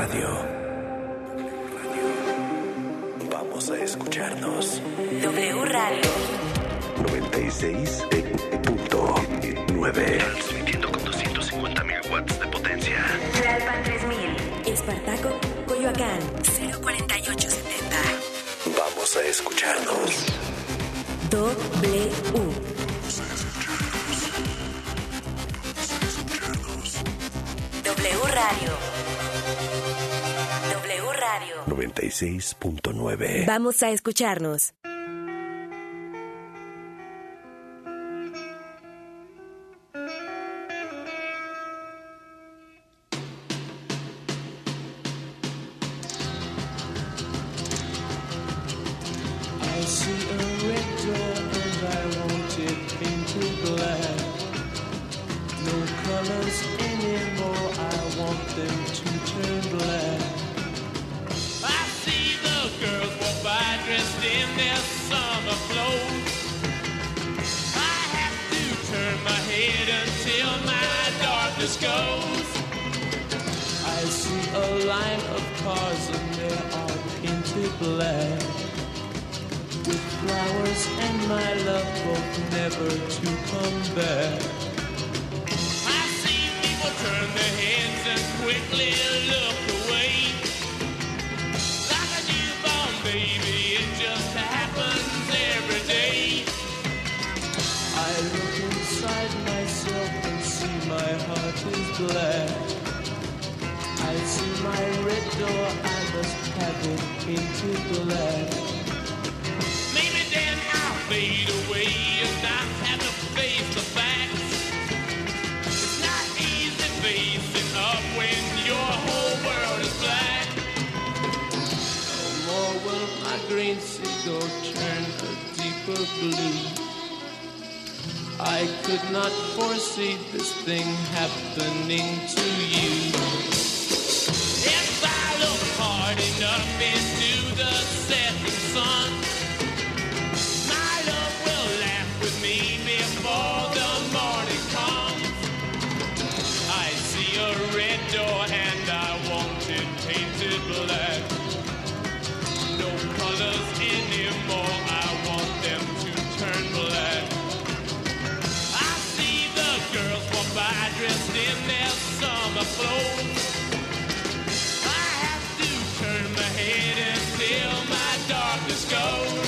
Radio. Vamos a escucharnos. W Radio 96.9. Transmitiendo con 250.000 watts de potencia. Tlalpan 3000. Espartaco, Coyoacán 04870. Vamos a escucharnos. W. W Radio. W Radio 96.9. Vamos a escucharnos. I could not foresee this thing happening to you. If I look hard enough into the setting sun, my love will laugh with me before the morning comes. I see a red door and I want it painted black. No colors anymore, I want them to turn black. Girls walk by dressed in their summer clothes. I have to turn my head until my darkness goes.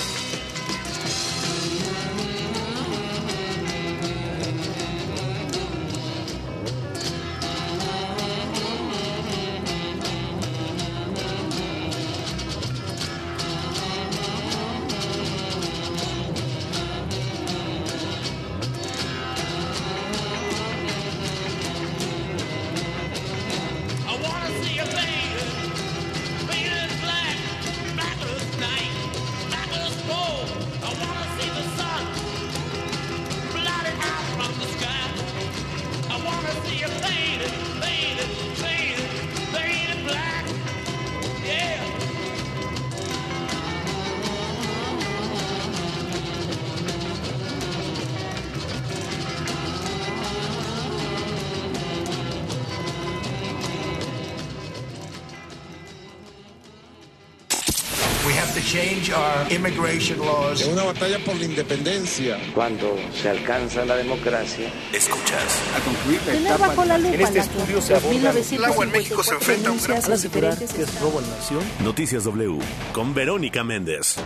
Change our immigration laws. Es una batalla por la independencia. Cuando se alcanza la democracia, escuchas a concluir la etapa. Bajo la lupa, en este estudio se aborda el agua en México se enfrenta a un gran asegurar que es robo a la nación. Noticias W con Verónica Méndez.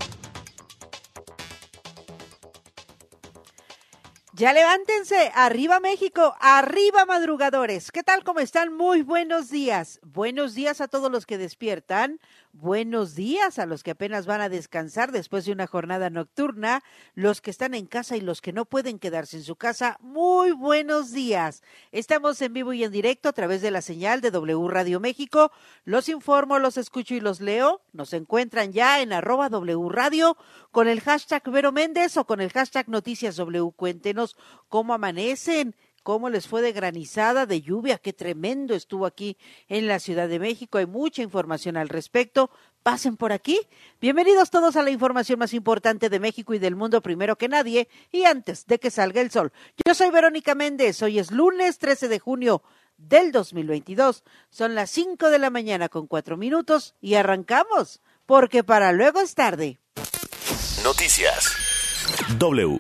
Ya levántense, arriba México, arriba madrugadores. ¿Qué tal? ¿Cómo están? Muy buenos días. Buenos días a todos los que despiertan. Buenos días a los que apenas van a descansar después de una jornada nocturna, los que están en casa y los que no pueden quedarse en su casa. Muy buenos días. Estamos en vivo y en directo a través de la señal de W Radio México. Los informo, los escucho y los leo. Nos encuentran ya en @W Radio con el hashtag Vero Méndez o con el hashtag Noticias W. Cuéntenos cómo amanecen. ¿Cómo les fue de granizada, de lluvia? Qué tremendo estuvo aquí en la Ciudad de México. Hay mucha información al respecto. Pasen por aquí. Bienvenidos todos a la información más importante de México y del mundo primero que nadie y antes de que salga el sol. Yo soy Verónica Méndez. Hoy es lunes 13 de junio del 2022. Son las 5 de la mañana con 4 minutos y arrancamos, porque para luego es tarde. Noticias W.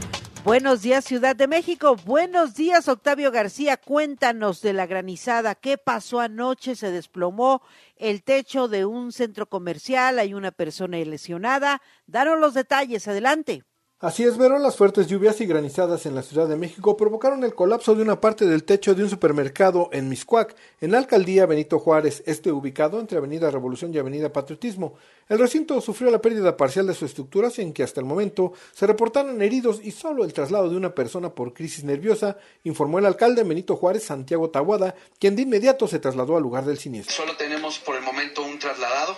Buenos días, Ciudad de México. Buenos días, Octavio García. Cuéntanos de la granizada. ¿Qué pasó anoche? Se desplomó el techo de un centro comercial. Hay una persona lesionada. Danos los detalles. Adelante. Así es, Vero, las fuertes lluvias y granizadas en la Ciudad de México provocaron el colapso de una parte del techo de un supermercado en Mixcoac, en la alcaldía Benito Juárez, ubicado entre Avenida Revolución y Avenida Patriotismo. El recinto sufrió la pérdida parcial de su estructura, sin que hasta el momento se reportaron heridos y solo el traslado de una persona por crisis nerviosa, informó el alcalde Benito Juárez, Santiago Tahuada, quien de inmediato se trasladó al lugar del siniestro. Solo tenemos por el momento un trasladado,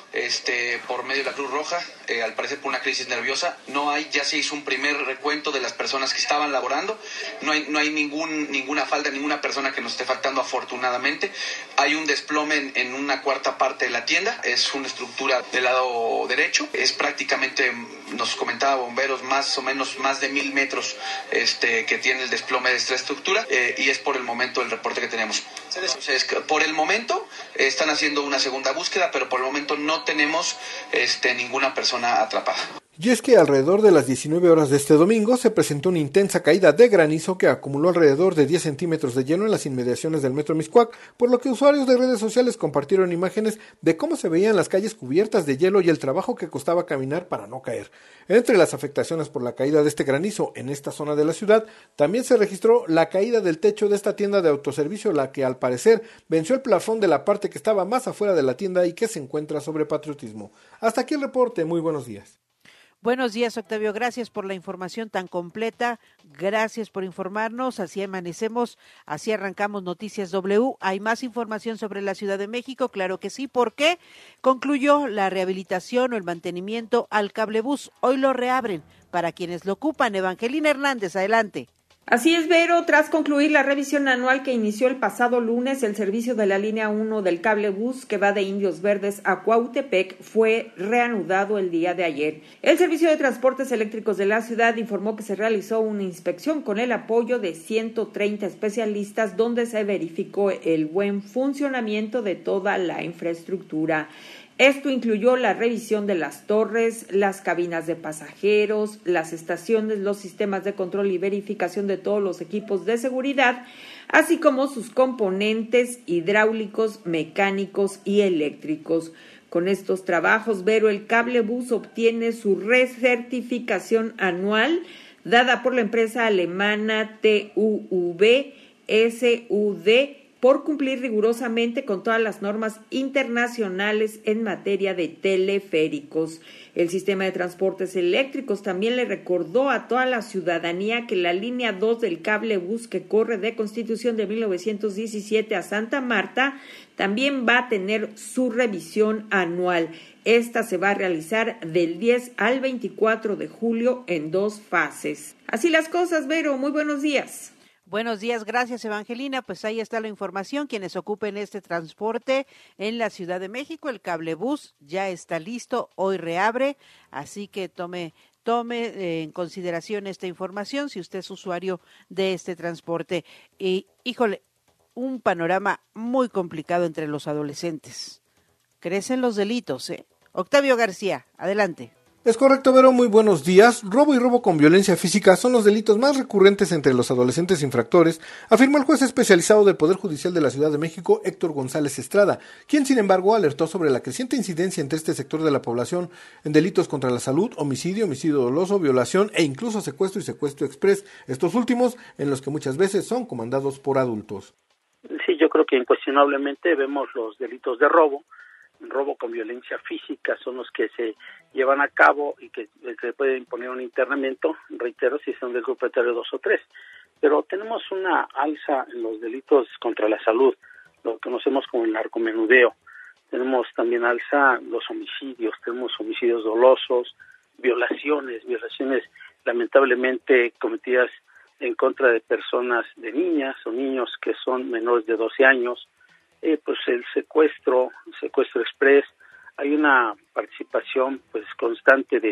por medio de la Cruz Roja, al parecer por una crisis nerviosa. Ya se hizo un primer recuento de las personas que estaban laborando. No hay ninguna falta, ninguna persona que nos esté faltando, afortunadamente. Hay un desplome en una cuarta parte de la tienda. Es una estructura del lado derecho. Es prácticamente, nos comentaba bomberos, más o menos más de 1,000 metros que tiene el desplome de esta estructura, y es por el momento el reporte que tenemos. Entonces, por el momento están haciendo una segunda búsqueda, pero por el momento no tenemos ninguna persona atrapada. Y es que alrededor de las 19 horas de este domingo se presentó una intensa caída de granizo que acumuló alrededor de 10 centímetros de hielo en las inmediaciones del metro Mixcoac, por lo que usuarios de redes sociales compartieron imágenes de cómo se veían las calles cubiertas de hielo y el trabajo que costaba caminar para no caer. Entre las afectaciones por la caída de este granizo en esta zona de la ciudad, también se registró la caída del techo de esta tienda de autoservicio, la que al parecer venció el plafón de la parte que estaba más afuera de la tienda y que se encuentra sobre Patriotismo. Hasta aquí el reporte, muy buenos días. Buenos días, Octavio. Gracias por la información tan completa. Gracias por informarnos. Así amanecemos, así arrancamos Noticias W. ¿Hay más información sobre la Ciudad de México? Claro que sí. ¿Por qué? Concluyó la rehabilitación o el mantenimiento al cablebús. Hoy lo reabren para quienes lo ocupan. Evangelina Hernández, adelante. Así es, Vero, tras concluir la revisión anual que inició el pasado lunes, el servicio de la línea 1 del cablebús que va de Indios Verdes a Cuautepec fue reanudado el día de ayer. El Servicio de Transportes Eléctricos de la ciudad informó que se realizó una inspección con el apoyo de 130 especialistas donde se verificó el buen funcionamiento de toda la infraestructura. Esto incluyó la revisión de las torres, las cabinas de pasajeros, las estaciones, los sistemas de control y verificación de todos los equipos de seguridad, así como sus componentes hidráulicos, mecánicos y eléctricos. Con estos trabajos, Vero, el cablebús obtiene su recertificación anual dada por la empresa alemana TÜV SÜD por cumplir rigurosamente con todas las normas internacionales en materia de teleféricos. El sistema de transportes eléctricos también le recordó a toda la ciudadanía que la línea 2 del cablebús que corre de Constitución de 1917 a Santa Marta también va a tener su revisión anual. Esta se va a realizar del 10 al 24 de julio en 2 fases. Así las cosas, Vero. Muy buenos días. Buenos días, gracias Evangelina. Pues ahí está la información. Quienes ocupen este transporte en la Ciudad de México, el cablebús ya está listo, hoy reabre, así que tome en consideración esta información si usted es usuario de este transporte. Y, híjole, un panorama muy complicado entre los adolescentes. Crecen los delitos, ¿eh? Octavio García, adelante. Es correcto, Vero, muy buenos días. Robo y robo con violencia física son los delitos más recurrentes entre los adolescentes infractores, afirmó el juez especializado del Poder Judicial de la Ciudad de México, Héctor González Estrada, quien sin embargo alertó sobre la creciente incidencia entre este sector de la población en delitos contra la salud, homicidio doloso, violación e incluso secuestro y secuestro exprés, estos últimos en los que muchas veces son comandados por adultos. Sí, yo creo que incuestionablemente vemos los delitos de robo con violencia física son los que se llevan a cabo y que se puede imponer un internamiento, reitero, si son del grupo etario 2 o 3. Pero tenemos una alza en los delitos contra la salud, lo que conocemos como el narcomenudeo. Tenemos también alza los homicidios, tenemos homicidios dolosos, violaciones lamentablemente cometidas en contra de personas, de niñas o niños que son menores de 12 años, pues el secuestro express. Hay una participación pues constante de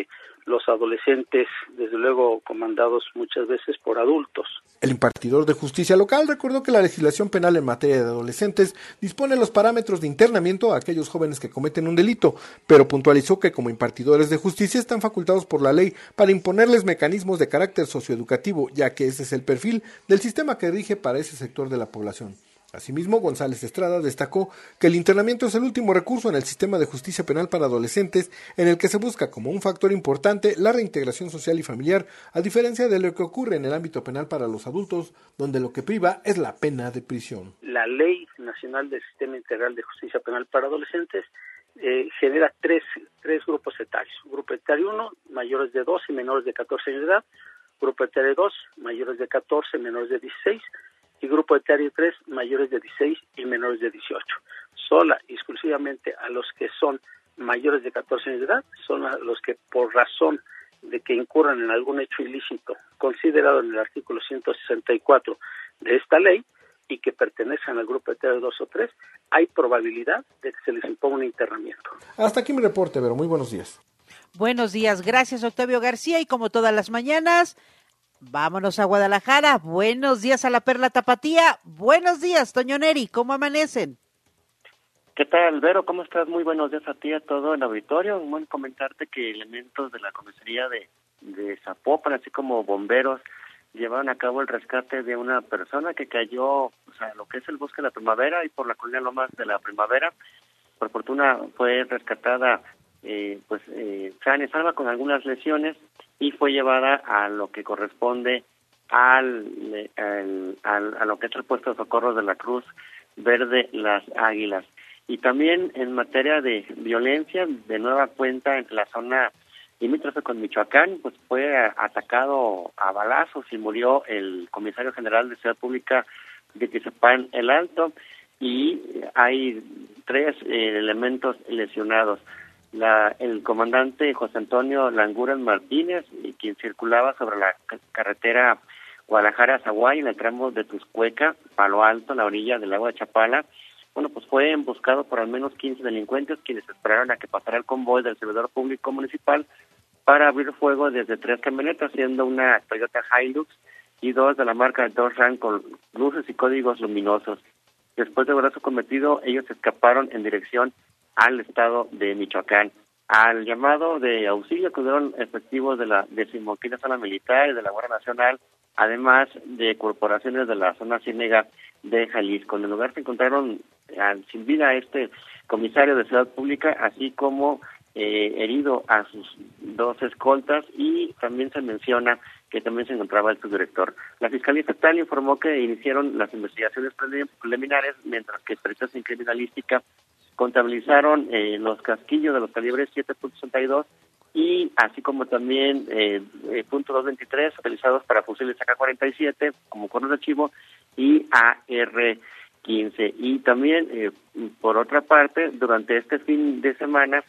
los adolescentes, desde luego comandados muchas veces por adultos. El impartidor de justicia local recordó que la legislación penal en materia de adolescentes dispone los parámetros de internamiento a aquellos jóvenes que cometen un delito, pero puntualizó que como impartidores de justicia están facultados por la ley para imponerles mecanismos de carácter socioeducativo, ya que ese es el perfil del sistema que rige para ese sector de la población. Asimismo, González Estrada destacó que el internamiento es el último recurso en el sistema de justicia penal para adolescentes, en el que se busca como un factor importante la reintegración social y familiar, a diferencia de lo que ocurre en el ámbito penal para los adultos, donde lo que priva es la pena de prisión. La Ley Nacional del Sistema Integral de Justicia Penal para Adolescentes genera tres grupos etarios. Grupo etario 1, mayores de 12 y menores de 14 años de edad. Grupo etario 2, mayores de 14, menores de 16. Y grupo etario 3, mayores de 16 y menores de 18. Sola y exclusivamente a los que son mayores de 14 años de edad, son a los que por razón de que incurran en algún hecho ilícito considerado en el artículo 164 de esta ley y que pertenecen al grupo etario 2 o 3, hay probabilidad de que se les imponga un internamiento. Hasta aquí mi reporte, Vero. Muy buenos días. Buenos días, gracias Octavio García, y como todas las mañanas, vámonos a Guadalajara. Buenos días a la Perla Tapatía. Buenos días, Toño Neri. ¿Cómo amanecen? ¿Qué tal, Vero? ¿Cómo estás? Muy buenos días a ti y a todo el auditorio. Bueno, comentarte que elementos de la comisaría de Zapopan, así como bomberos, llevaron a cabo el rescate de una persona que cayó, lo que es el Bosque de la Primavera y por la colonia Lomas de la Primavera. Por fortuna fue rescatada sana y salva con algunas lesiones y fue llevada a lo que corresponde a lo que es el puesto de socorro de la Cruz Verde Las Águilas. Y también en materia de violencia, de nueva cuenta en la zona limítrofe con Michoacán, pues fue atacado a balazos y murió el comisario general de Seguridad Pública de Tizapán el Alto, y hay 3 elementos lesionados. El comandante José Antonio Languren Martínez, quien circulaba sobre la carretera Guadalajara-Zaguay en el tramo de Tuscueca, Palo Alto, la orilla del lago de Chapala, pues fue emboscado por al menos 15 delincuentes, quienes esperaron a que pasara el convoy del servidor público municipal para abrir fuego desde 3 camionetas, siendo una Toyota Hilux y 2 de la marca Dodge Ram con luces y códigos luminosos. Después de lograr su cometido, ellos escaparon en dirección al estado de Michoacán. Al llamado de auxilio acudieron efectivos de la 15ª Zona Militar y de la Guardia Nacional, además de corporaciones de la zona ciénega de Jalisco. En el lugar se encontraron sin vida a este comisario de Seguridad Pública, así como herido a sus 2 escoltas, y también se menciona que también se encontraba el subdirector. La Fiscalía Estatal informó que iniciaron las investigaciones preliminares, mientras que peritos en criminalística contabilizaron los casquillos de los calibres 7.62 y así como también .223 utilizados para fusiles AK-47 como cuernos de chivo y AR-15. Y también, por otra parte, durante este fin de semana,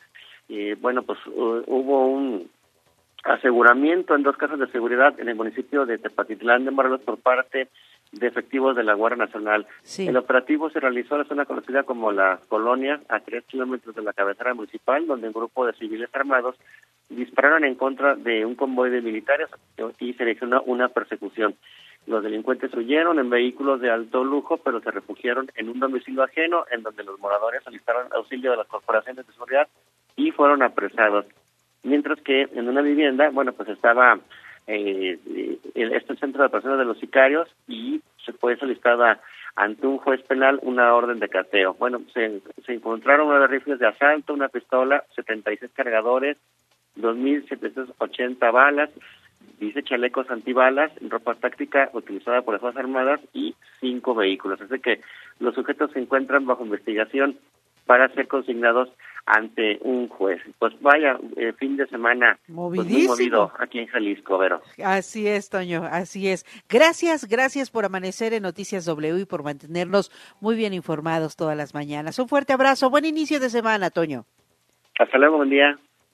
hubo un aseguramiento en 2 casas de seguridad en el municipio de Tepatitlán de Morelos por parte de efectivos de la Guardia Nacional. Sí. El operativo se realizó en la zona conocida como La Colonia, a 3 kilómetros de la cabecera municipal, donde un grupo de civiles armados dispararon en contra de un convoy de militares y se inició una persecución. Los delincuentes huyeron en vehículos de alto lujo, pero se refugiaron en un domicilio ajeno, en donde los moradores solicitaron auxilio de las corporaciones de seguridad y fueron apresados. Mientras que en una vivienda, estaba este centro de aprehensión de los sicarios y se fue solicitada ante un juez penal una orden de cateo. Se encontraron 9 rifles de asalto, una pistola, 76 cargadores, 2.780 balas, 10 chalecos antibalas, ropa táctica utilizada por las Fuerzas Armadas y 5 vehículos. Así que los sujetos se encuentran bajo investigación para ser consignados ante un juez. Pues vaya, fin de semana muy movido aquí en Jalisco, Vero. Así es, Toño, así es. Gracias por amanecer en Noticias W y por mantenernos muy bien informados todas las mañanas. Un fuerte abrazo, buen inicio de semana, Toño. Hasta luego, buen día.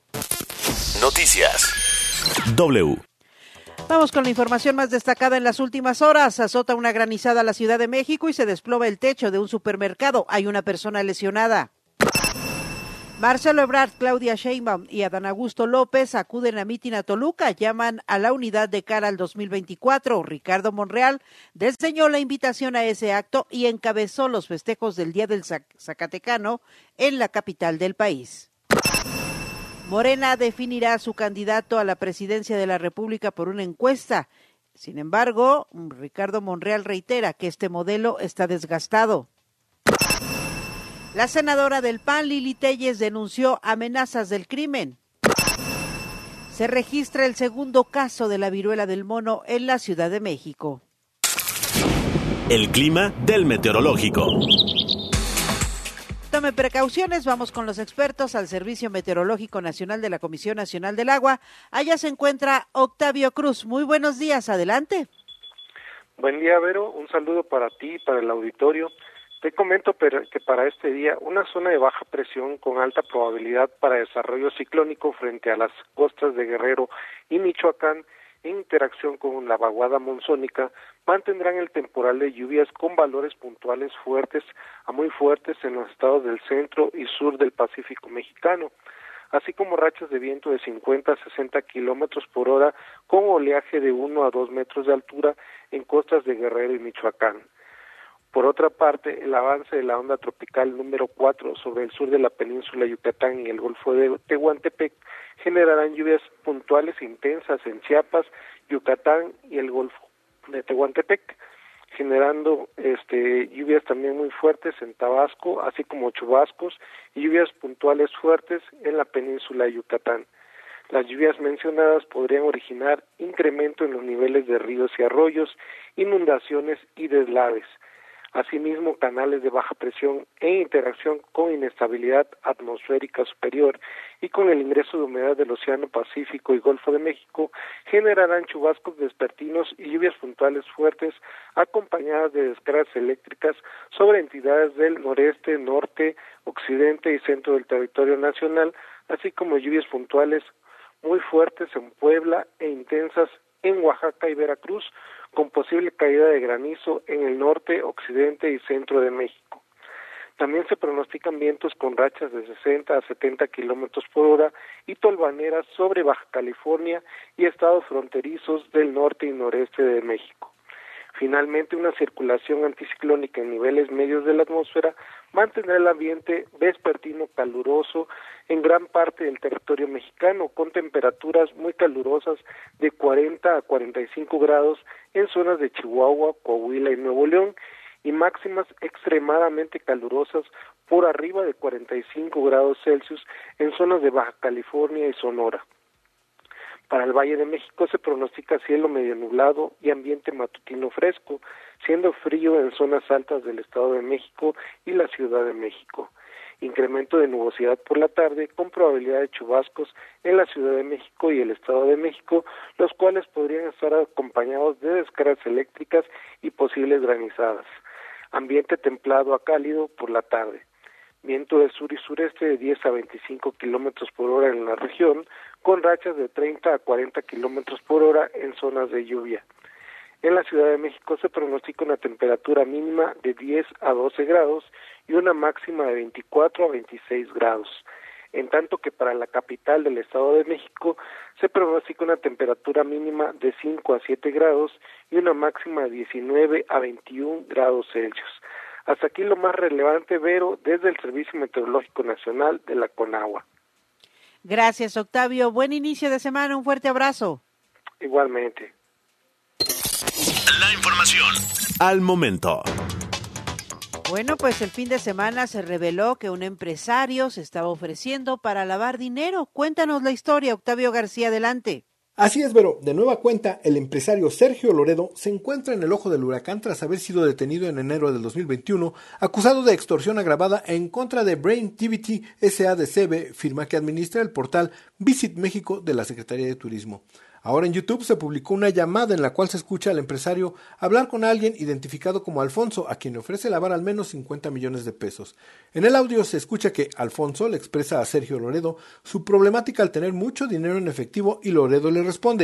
Noticias W. Vamos con la información más destacada en las últimas horas. Azota una granizada a la Ciudad de México y se desploma el techo de un supermercado. Hay una persona lesionada. Marcelo Ebrard, Claudia Sheinbaum y Adán Augusto López acuden a mitin a Toluca, llaman a la unidad de cara al 2024. Ricardo Monreal desdeñó la invitación a ese acto y encabezó los festejos del Día del Zacatecano en la capital del país. Morena definirá a su candidato a la presidencia de la República por una encuesta. Sin embargo, Ricardo Monreal reitera que este modelo está desgastado. La senadora del PAN, Lili Téllez, denunció amenazas del crimen. Se registra el segundo caso de la viruela del mono en la Ciudad de México. El clima del meteorológico. Tome precauciones, vamos con los expertos al Servicio Meteorológico Nacional de la Comisión Nacional del Agua. Allá se encuentra Octavio Cruz. Muy buenos días, adelante. Buen día, Vero. Un saludo para ti y para el auditorio. Te comento que para este día una zona de baja presión con alta probabilidad para desarrollo ciclónico frente a las costas de Guerrero y Michoacán en interacción con la vaguada monzónica mantendrán el temporal de lluvias con valores puntuales fuertes a muy fuertes en los estados del centro y sur del Pacífico mexicano, así como rachas de viento de 50 a 60 kilómetros por hora con oleaje de 1 a 2 metros de altura en costas de Guerrero y Michoacán. Por otra parte, el avance de la onda tropical número 4 sobre el sur de la península de Yucatán y el Golfo de Tehuantepec generarán lluvias puntuales e intensas en Chiapas, Yucatán y el Golfo de Tehuantepec, generando lluvias también muy fuertes en Tabasco, así como chubascos y lluvias puntuales fuertes en la península de Yucatán. Las lluvias mencionadas podrían originar incremento en los niveles de ríos y arroyos, inundaciones y deslaves. Asimismo, canales de baja presión en interacción con inestabilidad atmosférica superior y con el ingreso de humedad del Océano Pacífico y Golfo de México generarán chubascos vespertinos y lluvias puntuales fuertes acompañadas de descargas eléctricas sobre entidades del noreste, norte, occidente y centro del territorio nacional, así como lluvias puntuales muy fuertes en Puebla e intensas en Oaxaca y Veracruz, con posible caída de granizo en el norte, occidente y centro de México. También se pronostican vientos con rachas de 60 a 70 kilómetros por hora y tolvaneras sobre Baja California y estados fronterizos del norte y noreste de México. Finalmente, una circulación anticiclónica en niveles medios de la atmósfera mantendrá el ambiente vespertino caluroso en gran parte del territorio mexicano, con temperaturas muy calurosas de 40 a 45 grados en zonas de Chihuahua, Coahuila y Nuevo León, y máximas extremadamente calurosas por arriba de 45 grados Celsius en zonas de Baja California y Sonora. Para el Valle de México se pronostica cielo medio nublado y ambiente matutino fresco, siendo frío en zonas altas del Estado de México y la Ciudad de México. Incremento de nubosidad por la tarde con probabilidad de chubascos en la Ciudad de México y el Estado de México, los cuales podrían estar acompañados de descargas eléctricas y posibles granizadas. Ambiente templado a cálido por la tarde. Viento del sur y sureste de 10 a 25 kilómetros por hora en la región, con rachas de 30 a 40 kilómetros por hora en zonas de lluvia. En la Ciudad de México se pronostica una temperatura mínima de 10 a 12 grados y una máxima de 24 a 26 grados. En tanto que para la capital del Estado de México se pronostica una temperatura mínima de 5 a 7 grados y una máxima de 19 a 21 grados Celsius. Hasta aquí lo más relevante, Vero, desde el Servicio Meteorológico Nacional de la CONAGUA. Gracias, Octavio. Buen inicio de semana. Un fuerte abrazo. Igualmente. La información al momento. Bueno, pues el fin de semana se reveló que un empresario se estaba ofreciendo para lavar dinero. Cuéntanos la historia, Octavio García, adelante. Así es, Vero. De nueva cuenta, el empresario Sergio Loredo se encuentra en el ojo del huracán tras haber sido detenido en enero del 2021, acusado de extorsión agravada en contra de Braintivity S.A.D.C.B., firma que administra el portal Visit México de la Secretaría de Turismo. Ahora en YouTube se publicó una llamada en la cual se escucha al empresario hablar con alguien identificado como Alfonso, a quien le ofrece lavar al menos 50 millones de pesos. En el audio se escucha que Alfonso le expresa a Sergio Loredo su problemática al tener mucho dinero en efectivo y Loredo le responde: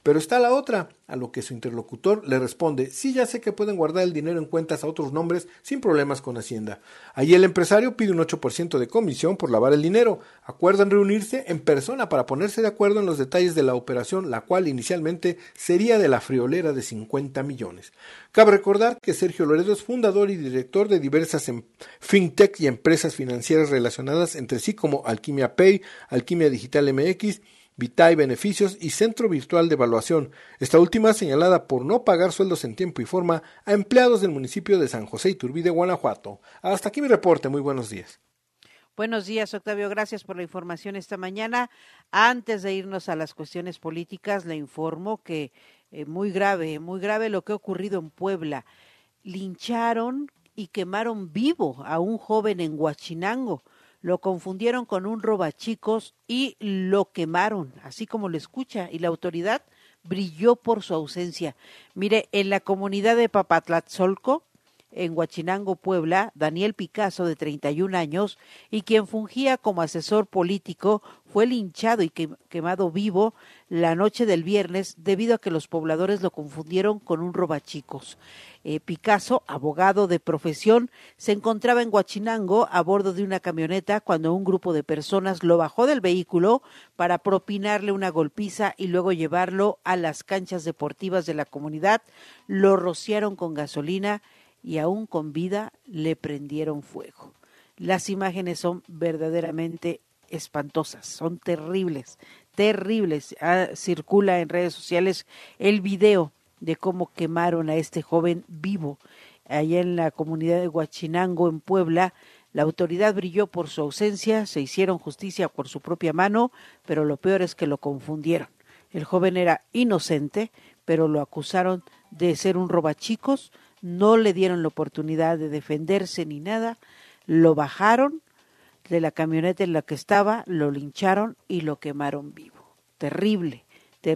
Pero está la otra, a lo que su interlocutor le responde: sí, ya sé que pueden guardar el dinero en cuentas a otros nombres sin problemas con Hacienda. Allí el empresario pide un 8% de comisión por lavar el dinero. Acuerdan reunirse en persona para ponerse de acuerdo en los detalles de la operación, la cual inicialmente sería de la friolera de 50 millones. Cabe recordar que Sergio Loredo es fundador y director de diversas fintech y empresas financieras relacionadas entre sí, como Alquimia Pay, Alquimia Digital MX, Vitae Beneficios y Centro Virtual de Evaluación, esta última señalada por no pagar sueldos en tiempo y forma a empleados del municipio de San José Iturbide, Guanajuato. Hasta aquí mi reporte, muy buenos días. Buenos días, Octavio, gracias por la información esta mañana. Antes de irnos a las cuestiones políticas, le informo que muy grave lo que ha ocurrido en Puebla. Lincharon y quemaron vivo a un joven en Huachinango. Lo confundieron con un robachicos y lo quemaron, así como lo escucha, y la autoridad brilló por su ausencia. Mire, en la comunidad de Papatlatzolco, en Huachinango, Puebla, Daniel Picasso, de 31 años, y quien fungía como asesor político, fue linchado y quemado vivo la noche del viernes debido a que los pobladores lo confundieron con un robachicos. Picasso, abogado de profesión, se encontraba en Huachinango a bordo de una camioneta cuando un grupo de personas lo bajó del vehículo para propinarle una golpiza y luego llevarlo a las canchas deportivas de la comunidad. Lo rociaron con gasolina y aún con vida le prendieron fuego. Las imágenes son verdaderamente espantosas, son terribles. Circula en redes sociales el video de cómo quemaron a este joven vivo allá en la comunidad de Huachinango, en Puebla. La autoridad brilló por su ausencia, se hicieron justicia por su propia mano, pero lo peor es que lo confundieron. El joven era inocente, pero lo acusaron de ser un robachicos, no le dieron la oportunidad de defenderse ni nada, lo bajaron de la camioneta en la que estaba, lo lincharon y lo quemaron vivo. Terrible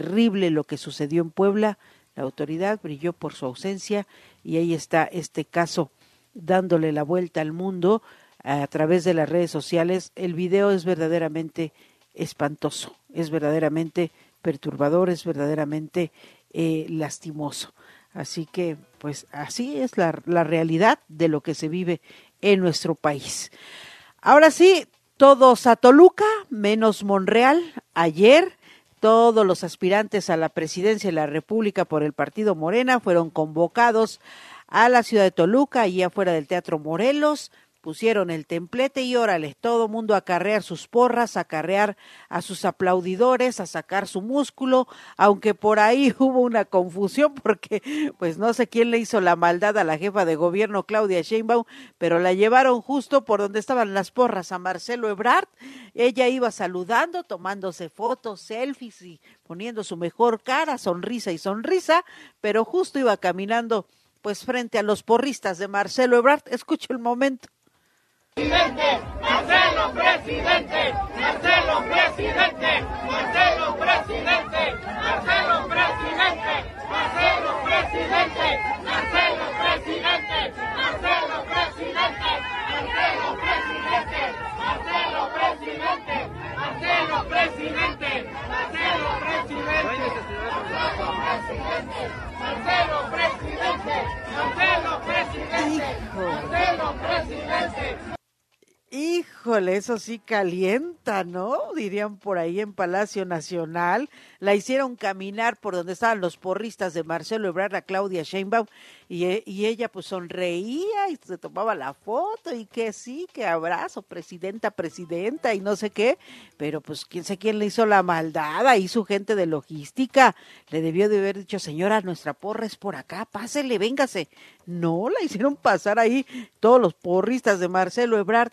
lo que sucedió en Puebla. La autoridad brilló por su ausencia y ahí está este caso dándole la vuelta al mundo a través de las redes sociales. El video es verdaderamente espantoso, es verdaderamente perturbador, es verdaderamente lastimoso. Así que, pues, así es la realidad de lo que se vive en nuestro país. Ahora sí, todos a Toluca, menos Monreal. Ayer, todos los aspirantes a la presidencia de la República por el partido Morena fueron convocados a la ciudad de Toluca, allí afuera del Teatro Morelos. Pusieron el templete y órale, todo mundo a acarrear sus porras, a acarrear a sus aplaudidores, a sacar su músculo, aunque por ahí hubo una confusión porque pues no sé quién le hizo la maldad a la jefa de gobierno Claudia Sheinbaum, pero la llevaron justo por donde estaban las porras, a Marcelo Ebrard. Ella iba saludando, tomándose fotos, selfies y poniendo su mejor cara, sonrisa, pero justo iba caminando pues frente a los porristas de Marcelo Ebrard. Escucho el momento. Presidente, Marcelo presidente, Marcelo presidente, Marcelo presidente, Marcelo presidente, Marcelo presidente, Marcelo presidente, Marcelo presidente, Marcelo presidente, Marcelo presidente, Marcelo presidente, Marcelo presidente, Marcelo presidente, Marcelo presidente, Marcelo presidente. Híjole, eso sí calienta, ¿no? Dirían por ahí en Palacio Nacional. La hicieron caminar por donde estaban los porristas de Marcelo Ebrard a Claudia Sheinbaum y ella pues sonreía y se tomaba la foto y que sí, que abrazo, presidenta y no sé qué, pero pues quién le hizo la maldad, ahí su gente de logística le debió de haber dicho, señora, nuestra porra es por acá, pásele, véngase. No, la hicieron pasar ahí todos los porristas de Marcelo Ebrard,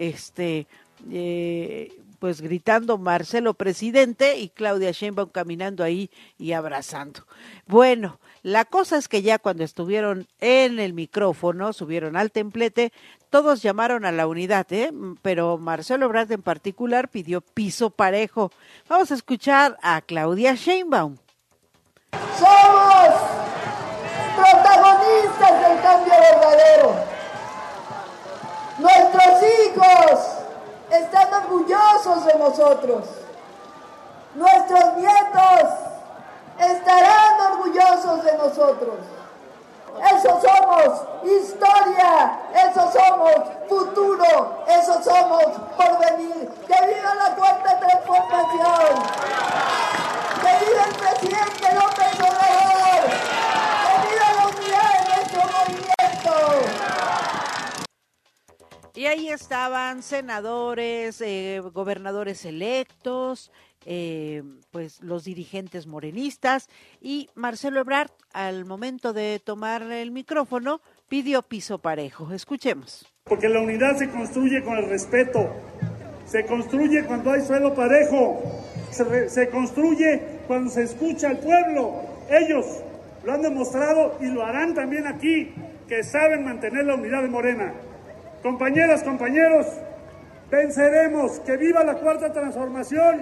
pues gritando Marcelo presidente y Claudia Sheinbaum caminando ahí y abrazando. Bueno, la cosa es que ya cuando estuvieron en el micrófono, subieron al templete, todos llamaron a la unidad, pero Marcelo Ebrard en particular pidió piso parejo. Vamos a escuchar a Claudia Sheinbaum. Somos protagonistas del cambio verdadero. Nuestros hijos están orgullosos de nosotros. Nuestros nietos estarán orgullosos de nosotros. Eso somos historia, eso somos futuro, eso somos porvenir. ¡Que viva la cuarta transformación! ¡Que viva el presidente López Obrador! ¡Que viva la unidad de nuestro movimiento! Y ahí estaban senadores, gobernadores electos, pues los dirigentes morenistas, y Marcelo Ebrard, al momento de tomar el micrófono, pidió piso parejo. Escuchemos. Porque la unidad se construye con el respeto, se construye cuando hay suelo parejo, se construye cuando se escucha al pueblo. Ellos lo han demostrado y lo harán también aquí, que saben mantener la unidad de Morena. Compañeras, compañeros, venceremos. ¡Que viva la cuarta transformación!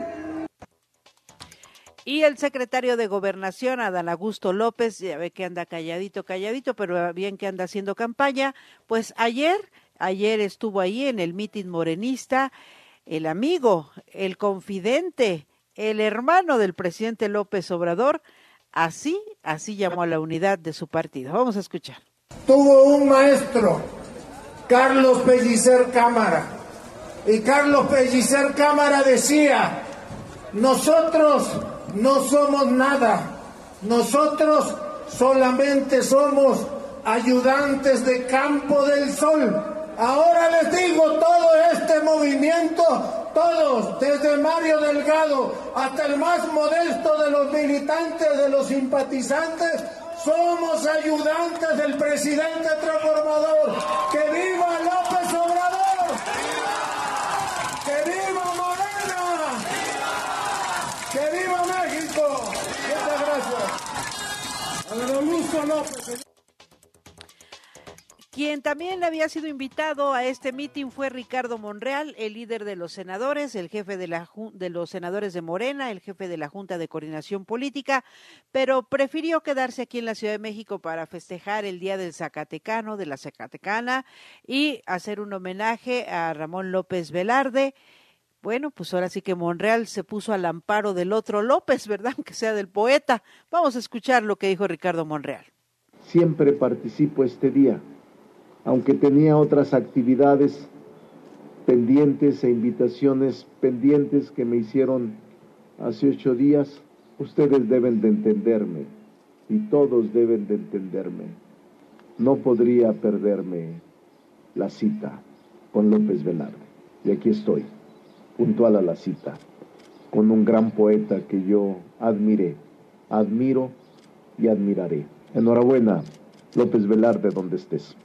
Y el secretario de Gobernación, Adán Augusto López, ya ve que anda calladito, pero bien que anda haciendo campaña, pues ayer estuvo ahí en el mitin morenista, el amigo, el confidente, el hermano del presidente López Obrador, así llamó a la unidad de su partido. Vamos a escuchar. Tuvo un maestro, Carlos Pellicer Cámara, y Carlos Pellicer Cámara decía: nosotros no somos nada, nosotros solamente somos ayudantes de campo del sol. Ahora les digo, todo este movimiento, todos, desde Mario Delgado hasta el más modesto de los militantes, de los simpatizantes, somos ayudantes del presidente transformador. ¡Que viva López Obrador! ¡Que viva Morena! ¡Que viva México! Muchas gracias. A don Augusto López. Quien también había sido invitado a este mitin fue Ricardo Monreal, el líder de los senadores, el jefe de los senadores de Morena, el jefe de la Junta de Coordinación Política, pero prefirió quedarse aquí en la Ciudad de México para festejar el Día del Zacatecano, de la Zacatecana, y hacer un homenaje a Ramón López Velarde. Bueno, pues ahora sí que Monreal se puso al amparo del otro López, ¿verdad? Aunque sea del poeta. Vamos a escuchar lo que dijo Ricardo Monreal. Siempre participo este día, aunque tenía otras actividades pendientes e invitaciones pendientes que me hicieron hace 8 días, ustedes deben de entenderme y todos deben de entenderme. No podría perderme la cita con López Velarde. Y aquí estoy, puntual a la cita, con un gran poeta que yo admiré, admiro y admiraré. Enhorabuena, López Velarde, donde estés.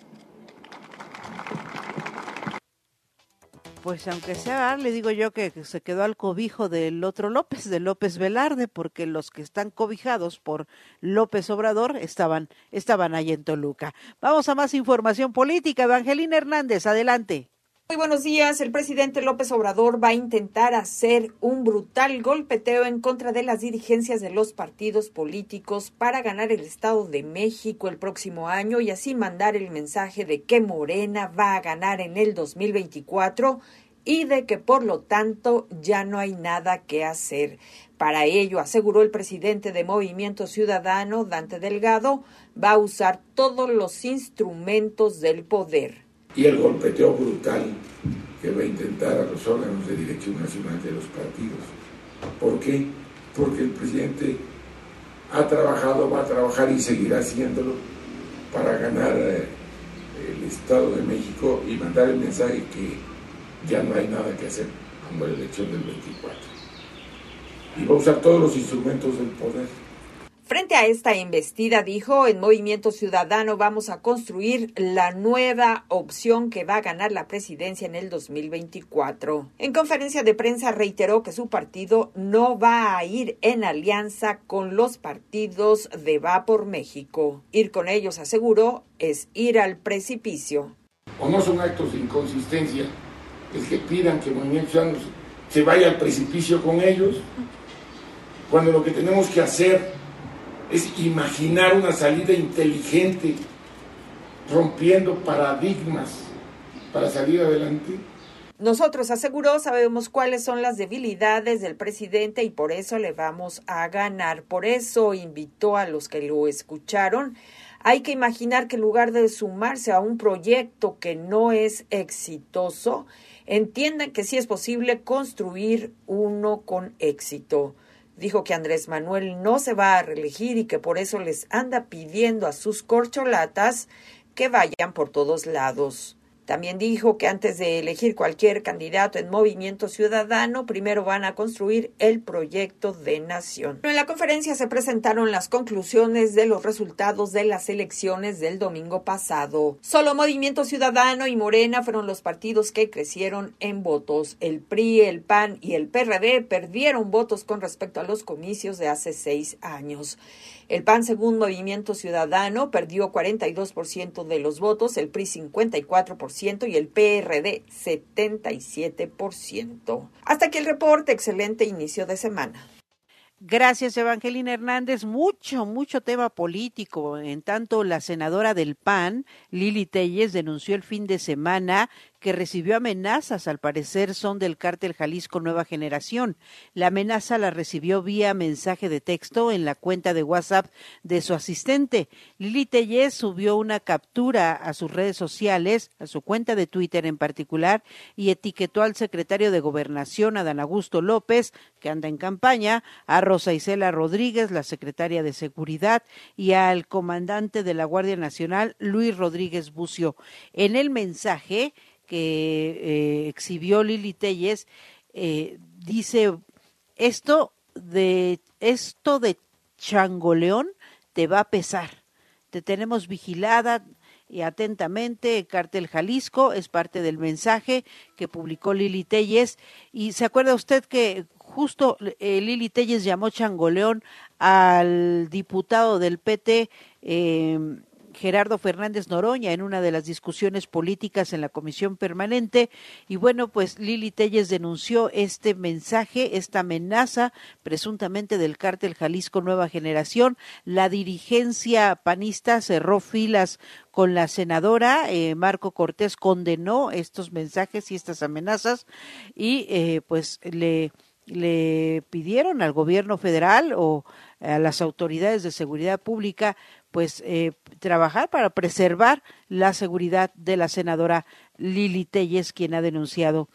Pues aunque sea, le digo yo que se quedó al cobijo del otro López, de López Velarde, porque los que están cobijados por López Obrador estaban ahí en Toluca. Vamos a más información política. Evangelina Hernández, adelante. Muy buenos días. El presidente López Obrador va a intentar hacer un brutal golpeteo en contra de las dirigencias de los partidos políticos para ganar el Estado de México el próximo año y así mandar el mensaje de que Morena va a ganar en el 2024 y de que por lo tanto ya no hay nada que hacer. Para ello, aseguró el presidente de Movimiento Ciudadano, Dante Delgado, va a usar todos los instrumentos del poder. Y el golpeteo brutal que va a intentar a los órganos de dirección nacional de los partidos. ¿Por qué? Porque el presidente ha trabajado, va a trabajar y seguirá haciéndolo para ganar el Estado de México y mandar el mensaje que ya no hay nada que hacer como la elección del 24. Y va a usar todos los instrumentos del poder. Frente a esta embestida, dijo, en Movimiento Ciudadano vamos a construir la nueva opción que va a ganar la presidencia en el 2024. En conferencia de prensa reiteró que su partido no va a ir en alianza con los partidos de Va por México. Ir con ellos, aseguró, es ir al precipicio. O no son actos de inconsistencia, es que pidan que Movimiento Ciudadano se vaya al precipicio con ellos, cuando lo que tenemos que hacer es imaginar una salida inteligente, rompiendo paradigmas para salir adelante. Nosotros, aseguró, sabemos cuáles son las debilidades del presidente y por eso le vamos a ganar. Por eso invitó a los que lo escucharon. Hay que imaginar que en lugar de sumarse a un proyecto que no es exitoso, entiendan que sí es posible construir uno con éxito. Dijo que Andrés Manuel no se va a reelegir y que por eso les anda pidiendo a sus corcholatas que vayan por todos lados. También dijo que antes de elegir cualquier candidato en Movimiento Ciudadano, primero van a construir el proyecto de nación. En la conferencia se presentaron las conclusiones de los resultados de las elecciones del domingo pasado. Solo Movimiento Ciudadano y Morena fueron los partidos que crecieron en votos. El PRI, el PAN y el PRD perdieron votos con respecto a los comicios de hace 6 años. El PAN, según Movimiento Ciudadano, perdió 42% de los votos, el PRI 54% y el PRD 77%. Hasta aquí el reporte. Excelente inicio de semana. Gracias, Evangelina Hernández. Mucho tema político. En tanto, la senadora del PAN, Lili Téllez, denunció el fin de semana que recibió amenazas, al parecer son del cártel Jalisco Nueva Generación. La amenaza la recibió vía mensaje de texto en la cuenta de WhatsApp de su asistente. Lili Téllez subió una captura a sus redes sociales, a su cuenta de Twitter en particular, y etiquetó al secretario de Gobernación, Adán Augusto López, que anda en campaña, a Rosa Isela Rodríguez, la secretaria de Seguridad, y al comandante de la Guardia Nacional, Luis Rodríguez Bucio. En el mensaje que exhibió Lili Téllez, dice, esto de Changoleón te va a pesar, te tenemos vigilada y atentamente, Cártel Jalisco, es parte del mensaje que publicó Lili Téllez. Y se acuerda usted que justo Lili Téllez llamó Changoleón al diputado del PT, Gerardo Fernández Noroña, en una de las discusiones políticas en la comisión permanente. Y bueno, pues Lili Téllez denunció este mensaje, esta amenaza presuntamente del cártel Jalisco Nueva Generación. La dirigencia panista cerró filas con la senadora. Marco Cortés condenó estos mensajes y estas amenazas y pues le pidieron al gobierno federal o a las autoridades de seguridad pública pues trabajar para preservar la seguridad de la senadora Lili Téllez, quien ha denunciado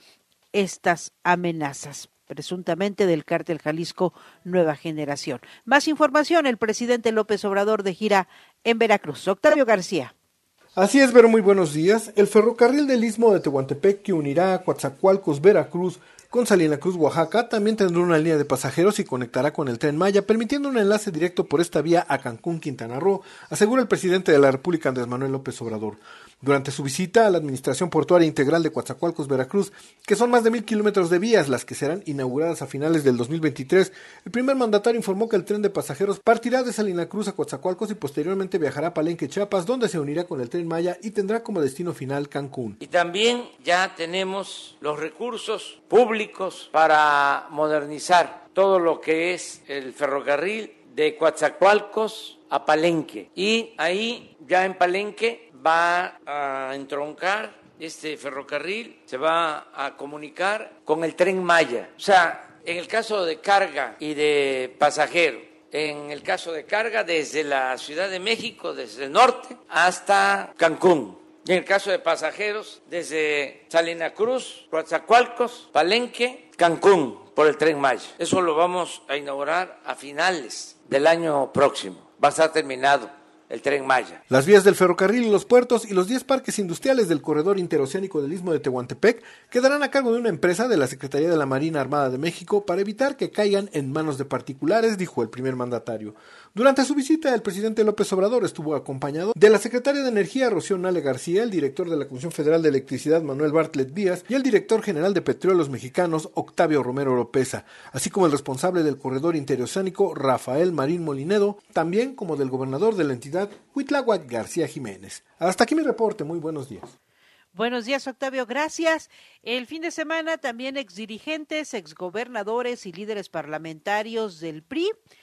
estas amenazas presuntamente del cártel Jalisco Nueva Generación. Más información, el presidente López Obrador de gira en Veracruz. Octavio García. Así es, Vero, muy buenos días. El ferrocarril del Istmo de Tehuantepec, que unirá a Coatzacoalcos, Veracruz, con Salina Cruz, Oaxaca, también tendrá una línea de pasajeros y conectará con el Tren Maya, permitiendo un enlace directo por esta vía a Cancún, Quintana Roo, asegura el presidente de la República, Andrés Manuel López Obrador. Durante su visita a la Administración Portuaria Integral de Coatzacoalcos, Veracruz, que son más de 1,000 kilómetros de vías, las que serán inauguradas a finales del 2023, el primer mandatario informó que el tren de pasajeros partirá de Salina Cruz a Coatzacoalcos y posteriormente viajará a Palenque, Chiapas, donde se unirá con el Tren Maya y tendrá como destino final Cancún. Y también ya tenemos los recursos públicos para modernizar todo lo que es el ferrocarril de Coatzacoalcos a Palenque. Y ahí, ya en Palenque, va a entroncar este ferrocarril, se va a comunicar con el Tren Maya. O sea, en el caso de carga y de pasajero, en el caso de carga desde la Ciudad de México, desde el norte hasta Cancún. Y en el caso de pasajeros, desde Salina Cruz, Coatzacoalcos, Palenque, Cancún, por el Tren Maya. Eso lo vamos a inaugurar a finales del año próximo. Va a estar terminado el Tren Maya. Las vías del ferrocarril y los puertos y los 10 parques industriales del corredor interoceánico del Istmo de Tehuantepec quedarán a cargo de una empresa de la Secretaría de la Marina Armada de México para evitar que caigan en manos de particulares, dijo el primer mandatario. Durante su visita, el presidente López Obrador estuvo acompañado de la secretaria de Energía, Rocío Nale García, el director de la Comisión Federal de Electricidad, Manuel Bartlett Díaz, y el director general de Petróleos Mexicanos, Octavio Romero Oropeza, así como el responsable del corredor interoceánico, Rafael Marín Molinedo, también como del gobernador de la entidad, Cuitláhuac García Jiménez. Hasta aquí mi reporte, muy buenos días. Buenos días, Octavio, gracias. El fin de semana también exdirigentes, exgobernadores y líderes parlamentarios del PRI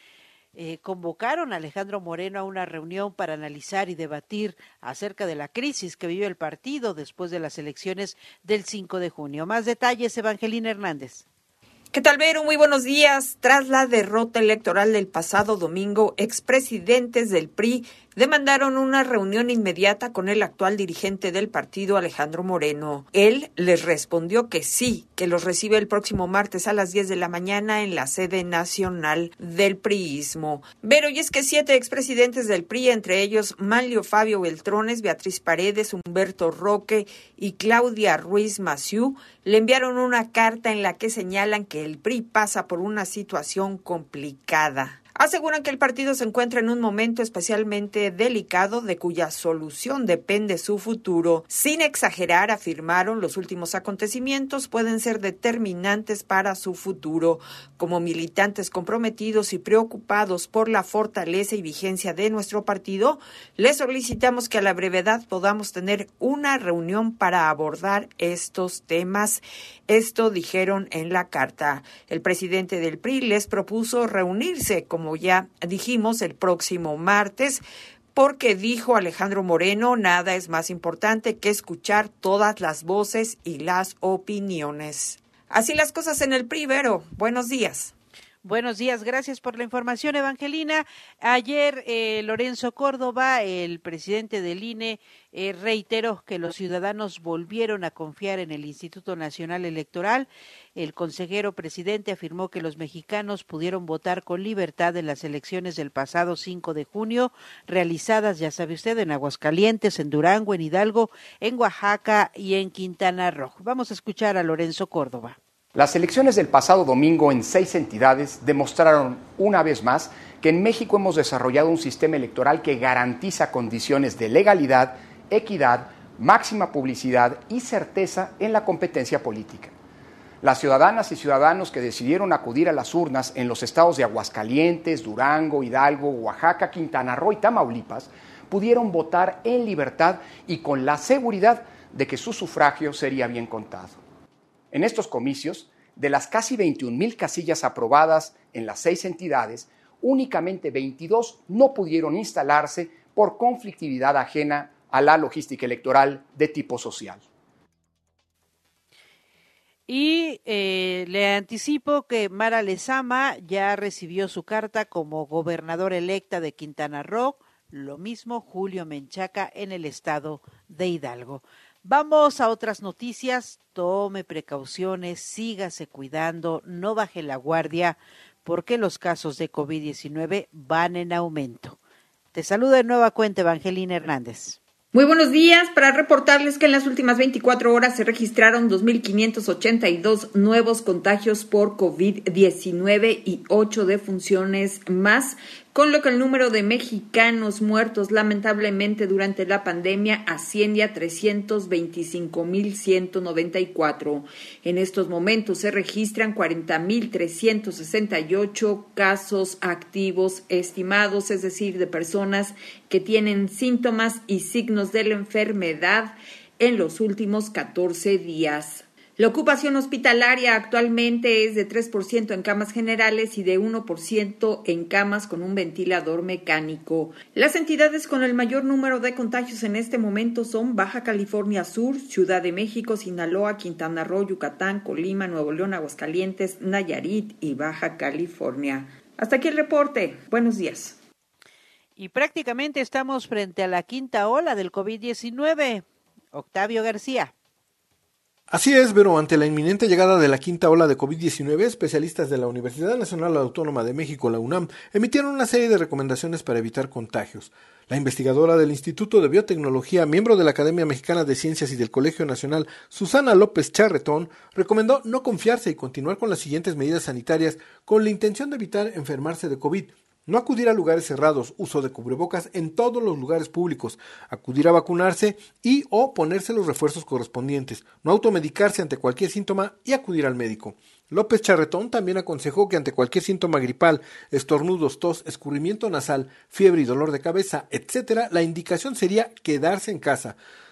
convocaron a Alejandro Moreno a una reunión para analizar y debatir acerca de la crisis que vive el partido después de las elecciones del 5 de junio. Más detalles, Evangelina Hernández. ¿Qué tal, Vero? Muy buenos días. Tras la derrota electoral del pasado domingo, expresidentes del PRI demandaron una reunión inmediata con el actual dirigente del partido, Alejandro Moreno. Él les respondió que sí, que los recibe el próximo martes a las 10 de la mañana en la sede nacional del priismo. Vero, y es que 7 expresidentes del PRI, entre ellos Manlio Fabio Beltrones, Beatriz Paredes, Humberto Roque y Claudia Ruiz Massieu, le enviaron una carta en la que señalan que el PRI pasa por una situación complicada. Aseguran que el partido se encuentra en un momento especialmente delicado de cuya solución depende su futuro. Sin exagerar, afirmaron, los últimos acontecimientos pueden ser determinantes para su futuro. Como militantes comprometidos y preocupados por la fortaleza y vigencia de nuestro partido, les solicitamos que a la brevedad podamos tener una reunión para abordar estos temas. Esto dijeron en la carta. El presidente del PRI les propuso reunirse, como ya dijimos, el próximo martes, porque dijo Alejandro Moreno, nada es más importante que escuchar todas las voces y las opiniones. Así las cosas en el PRI, Vero. Buenos días. Buenos días, gracias por la información, Evangelina. Ayer Lorenzo Córdoba, el presidente del INE, reiteró que los ciudadanos volvieron a confiar en el Instituto Nacional Electoral. El consejero presidente afirmó que los mexicanos pudieron votar con libertad en las elecciones del pasado 5 de junio, realizadas, ya sabe usted, en Aguascalientes, en Durango, en Hidalgo, en Oaxaca y en Quintana Roo. Vamos a escuchar a Lorenzo Córdoba. Las elecciones del pasado domingo en 6 entidades demostraron una vez más que en México hemos desarrollado un sistema electoral que garantiza condiciones de legalidad, equidad, máxima publicidad y certeza en la competencia política. Las ciudadanas y ciudadanos que decidieron acudir a las urnas en los estados de Aguascalientes, Durango, Hidalgo, Oaxaca, Quintana Roo y Tamaulipas pudieron votar en libertad y con la seguridad de que su sufragio sería bien contado. En estos comicios, de las casi 21,000 casillas aprobadas en las 6 entidades, únicamente 22 no pudieron instalarse por conflictividad ajena a la logística electoral de tipo social. Y le anticipo que Mara Lezama ya recibió su carta como gobernadora electa de Quintana Roo, lo mismo Julio Menchaca en el estado de Hidalgo. Vamos a otras noticias. Tome precauciones, sígase cuidando, no baje la guardia, porque los casos de COVID-19 van en aumento. Te saluda de nueva cuenta Evangelina Hernández. Muy buenos días, para reportarles que en las últimas 24 horas se registraron 2,582 nuevos contagios por COVID-19 y 8 defunciones más, con lo que el número de mexicanos muertos lamentablemente durante la pandemia asciende a 325,194. En estos momentos se registran 40,368 casos activos estimados, es decir, de personas que tienen síntomas y signos de la enfermedad en los últimos 14 días. La ocupación hospitalaria actualmente es de 3% en camas generales y de 1% en camas con un ventilador mecánico. Las entidades con el mayor número de contagios en este momento son Baja California Sur, Ciudad de México, Sinaloa, Quintana Roo, Yucatán, Colima, Nuevo León, Aguascalientes, Nayarit y Baja California. Hasta aquí el reporte. Buenos días. Y prácticamente estamos frente a la quinta ola del COVID-19. Octavio García. Así es, pero ante la inminente llegada de la quinta ola de COVID-19, especialistas de la Universidad Nacional Autónoma de México, la UNAM, emitieron una serie de recomendaciones para evitar contagios. La investigadora del Instituto de Biotecnología, miembro de la Academia Mexicana de Ciencias y del Colegio Nacional, Susana López Charretón, recomendó no confiarse y continuar con las siguientes medidas sanitarias con la intención de evitar enfermarse de COVID. No acudir a lugares cerrados, uso de cubrebocas en todos los lugares públicos, acudir a vacunarse y o ponerse los refuerzos correspondientes, no automedicarse ante cualquier síntoma y acudir al médico. López Charretón también aconsejó que ante cualquier síntoma gripal, estornudos, tos, escurrimiento nasal, fiebre y dolor de cabeza, etc., la indicación sería quedarse en casa.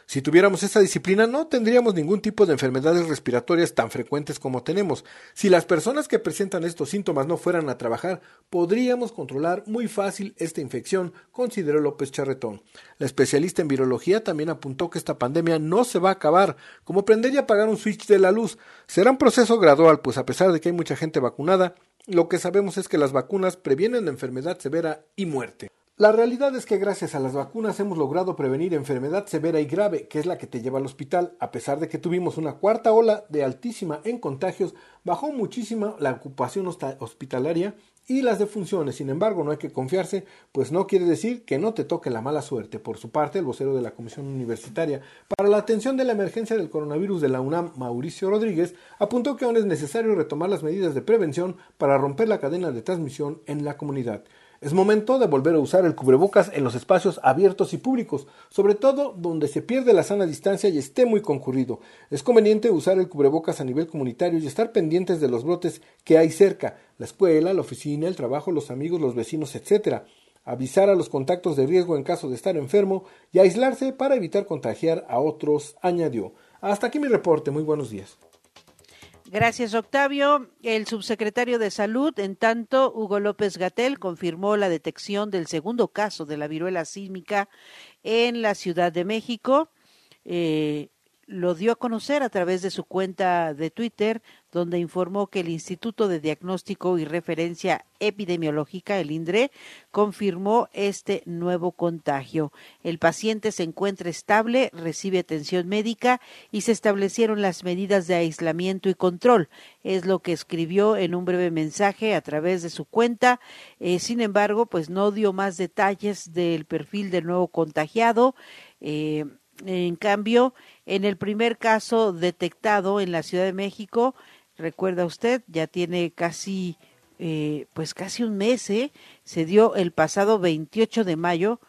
Si tuviéramos esa disciplina, no tendríamos ningún tipo de enfermedades respiratorias tan frecuentes como tenemos. Si las personas que presentan estos síntomas no fueran a trabajar, podríamos controlar muy fácil esta infección, consideró López Charretón. La especialista en virología también apuntó que esta pandemia no se va a acabar, como prender y apagar un switch de la luz. Será un proceso gradual, pues a pesar de que hay mucha gente vacunada, lo que sabemos es que las vacunas previenen la enfermedad severa y muerte. La realidad es que gracias a las vacunas hemos logrado prevenir enfermedad severa y grave, que es la que te lleva al hospital. A pesar de que tuvimos una cuarta ola de altísima en contagios, bajó muchísimo la ocupación hospitalaria y las defunciones. Sin embargo, no hay que confiarse, pues no quiere decir que no te toque la mala suerte. Por su parte, el vocero de la Comisión Universitaria para la Atención de la Emergencia del Coronavirus de la UNAM, Mauricio Rodríguez, apuntó que aún es necesario retomar las medidas de prevención para romper la cadena de transmisión en la comunidad. Es momento de volver a usar el cubrebocas en los espacios abiertos y públicos, sobre todo donde se pierde la sana distancia y esté muy concurrido. Es conveniente usar el cubrebocas a nivel comunitario y estar pendientes de los brotes que hay cerca, la escuela, la oficina, el trabajo, los amigos, los vecinos, etc. Avisar a los contactos de riesgo en caso de estar enfermo y aislarse para evitar contagiar a otros, añadió. Hasta aquí mi reporte, muy buenos días. Gracias, Octavio. El subsecretario de Salud, en tanto, Hugo López-Gatell, confirmó la detección del segundo caso de la viruela sísmica en la Ciudad de México. Lo dio a conocer a través de su cuenta de Twitter, donde informó que el Instituto de Diagnóstico y Referencia Epidemiológica, el INDRE, confirmó este nuevo contagio. El paciente se encuentra estable, recibe atención médica y se establecieron las medidas de aislamiento y control. Es lo que escribió en un breve mensaje a través de su cuenta. Sin embargo, pues no dio más detalles del perfil del nuevo contagiado. En cambio, en el primer caso detectado en la Ciudad de México, recuerda usted, ya tiene casi un mes, se dio el pasado 28 de mayo,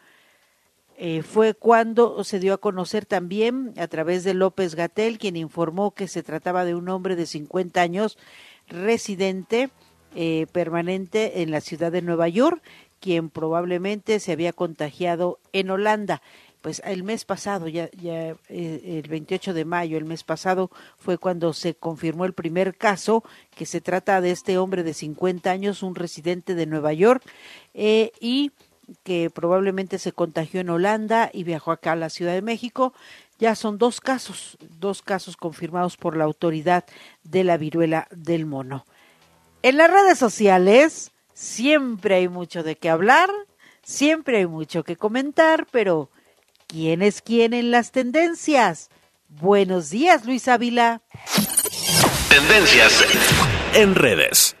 fue cuando se dio a conocer también a través de López-Gatell, quien informó que se trataba de un hombre de 50 años, residente permanente en la ciudad de Nueva York, quien probablemente se había contagiado en Holanda. Pues el mes pasado, el 28 de mayo, el mes pasado, fue cuando se confirmó el primer caso, que se trata de este hombre de 50 años, un residente de Nueva York, y que probablemente se contagió en Holanda y viajó acá a la Ciudad de México. Ya son dos casos confirmados por la autoridad de la viruela del mono. En las redes sociales siempre hay mucho de qué hablar, siempre hay mucho que comentar, pero ¿quién es quién en las tendencias? Buenos días, Luis Ávila. Tendencias en redes.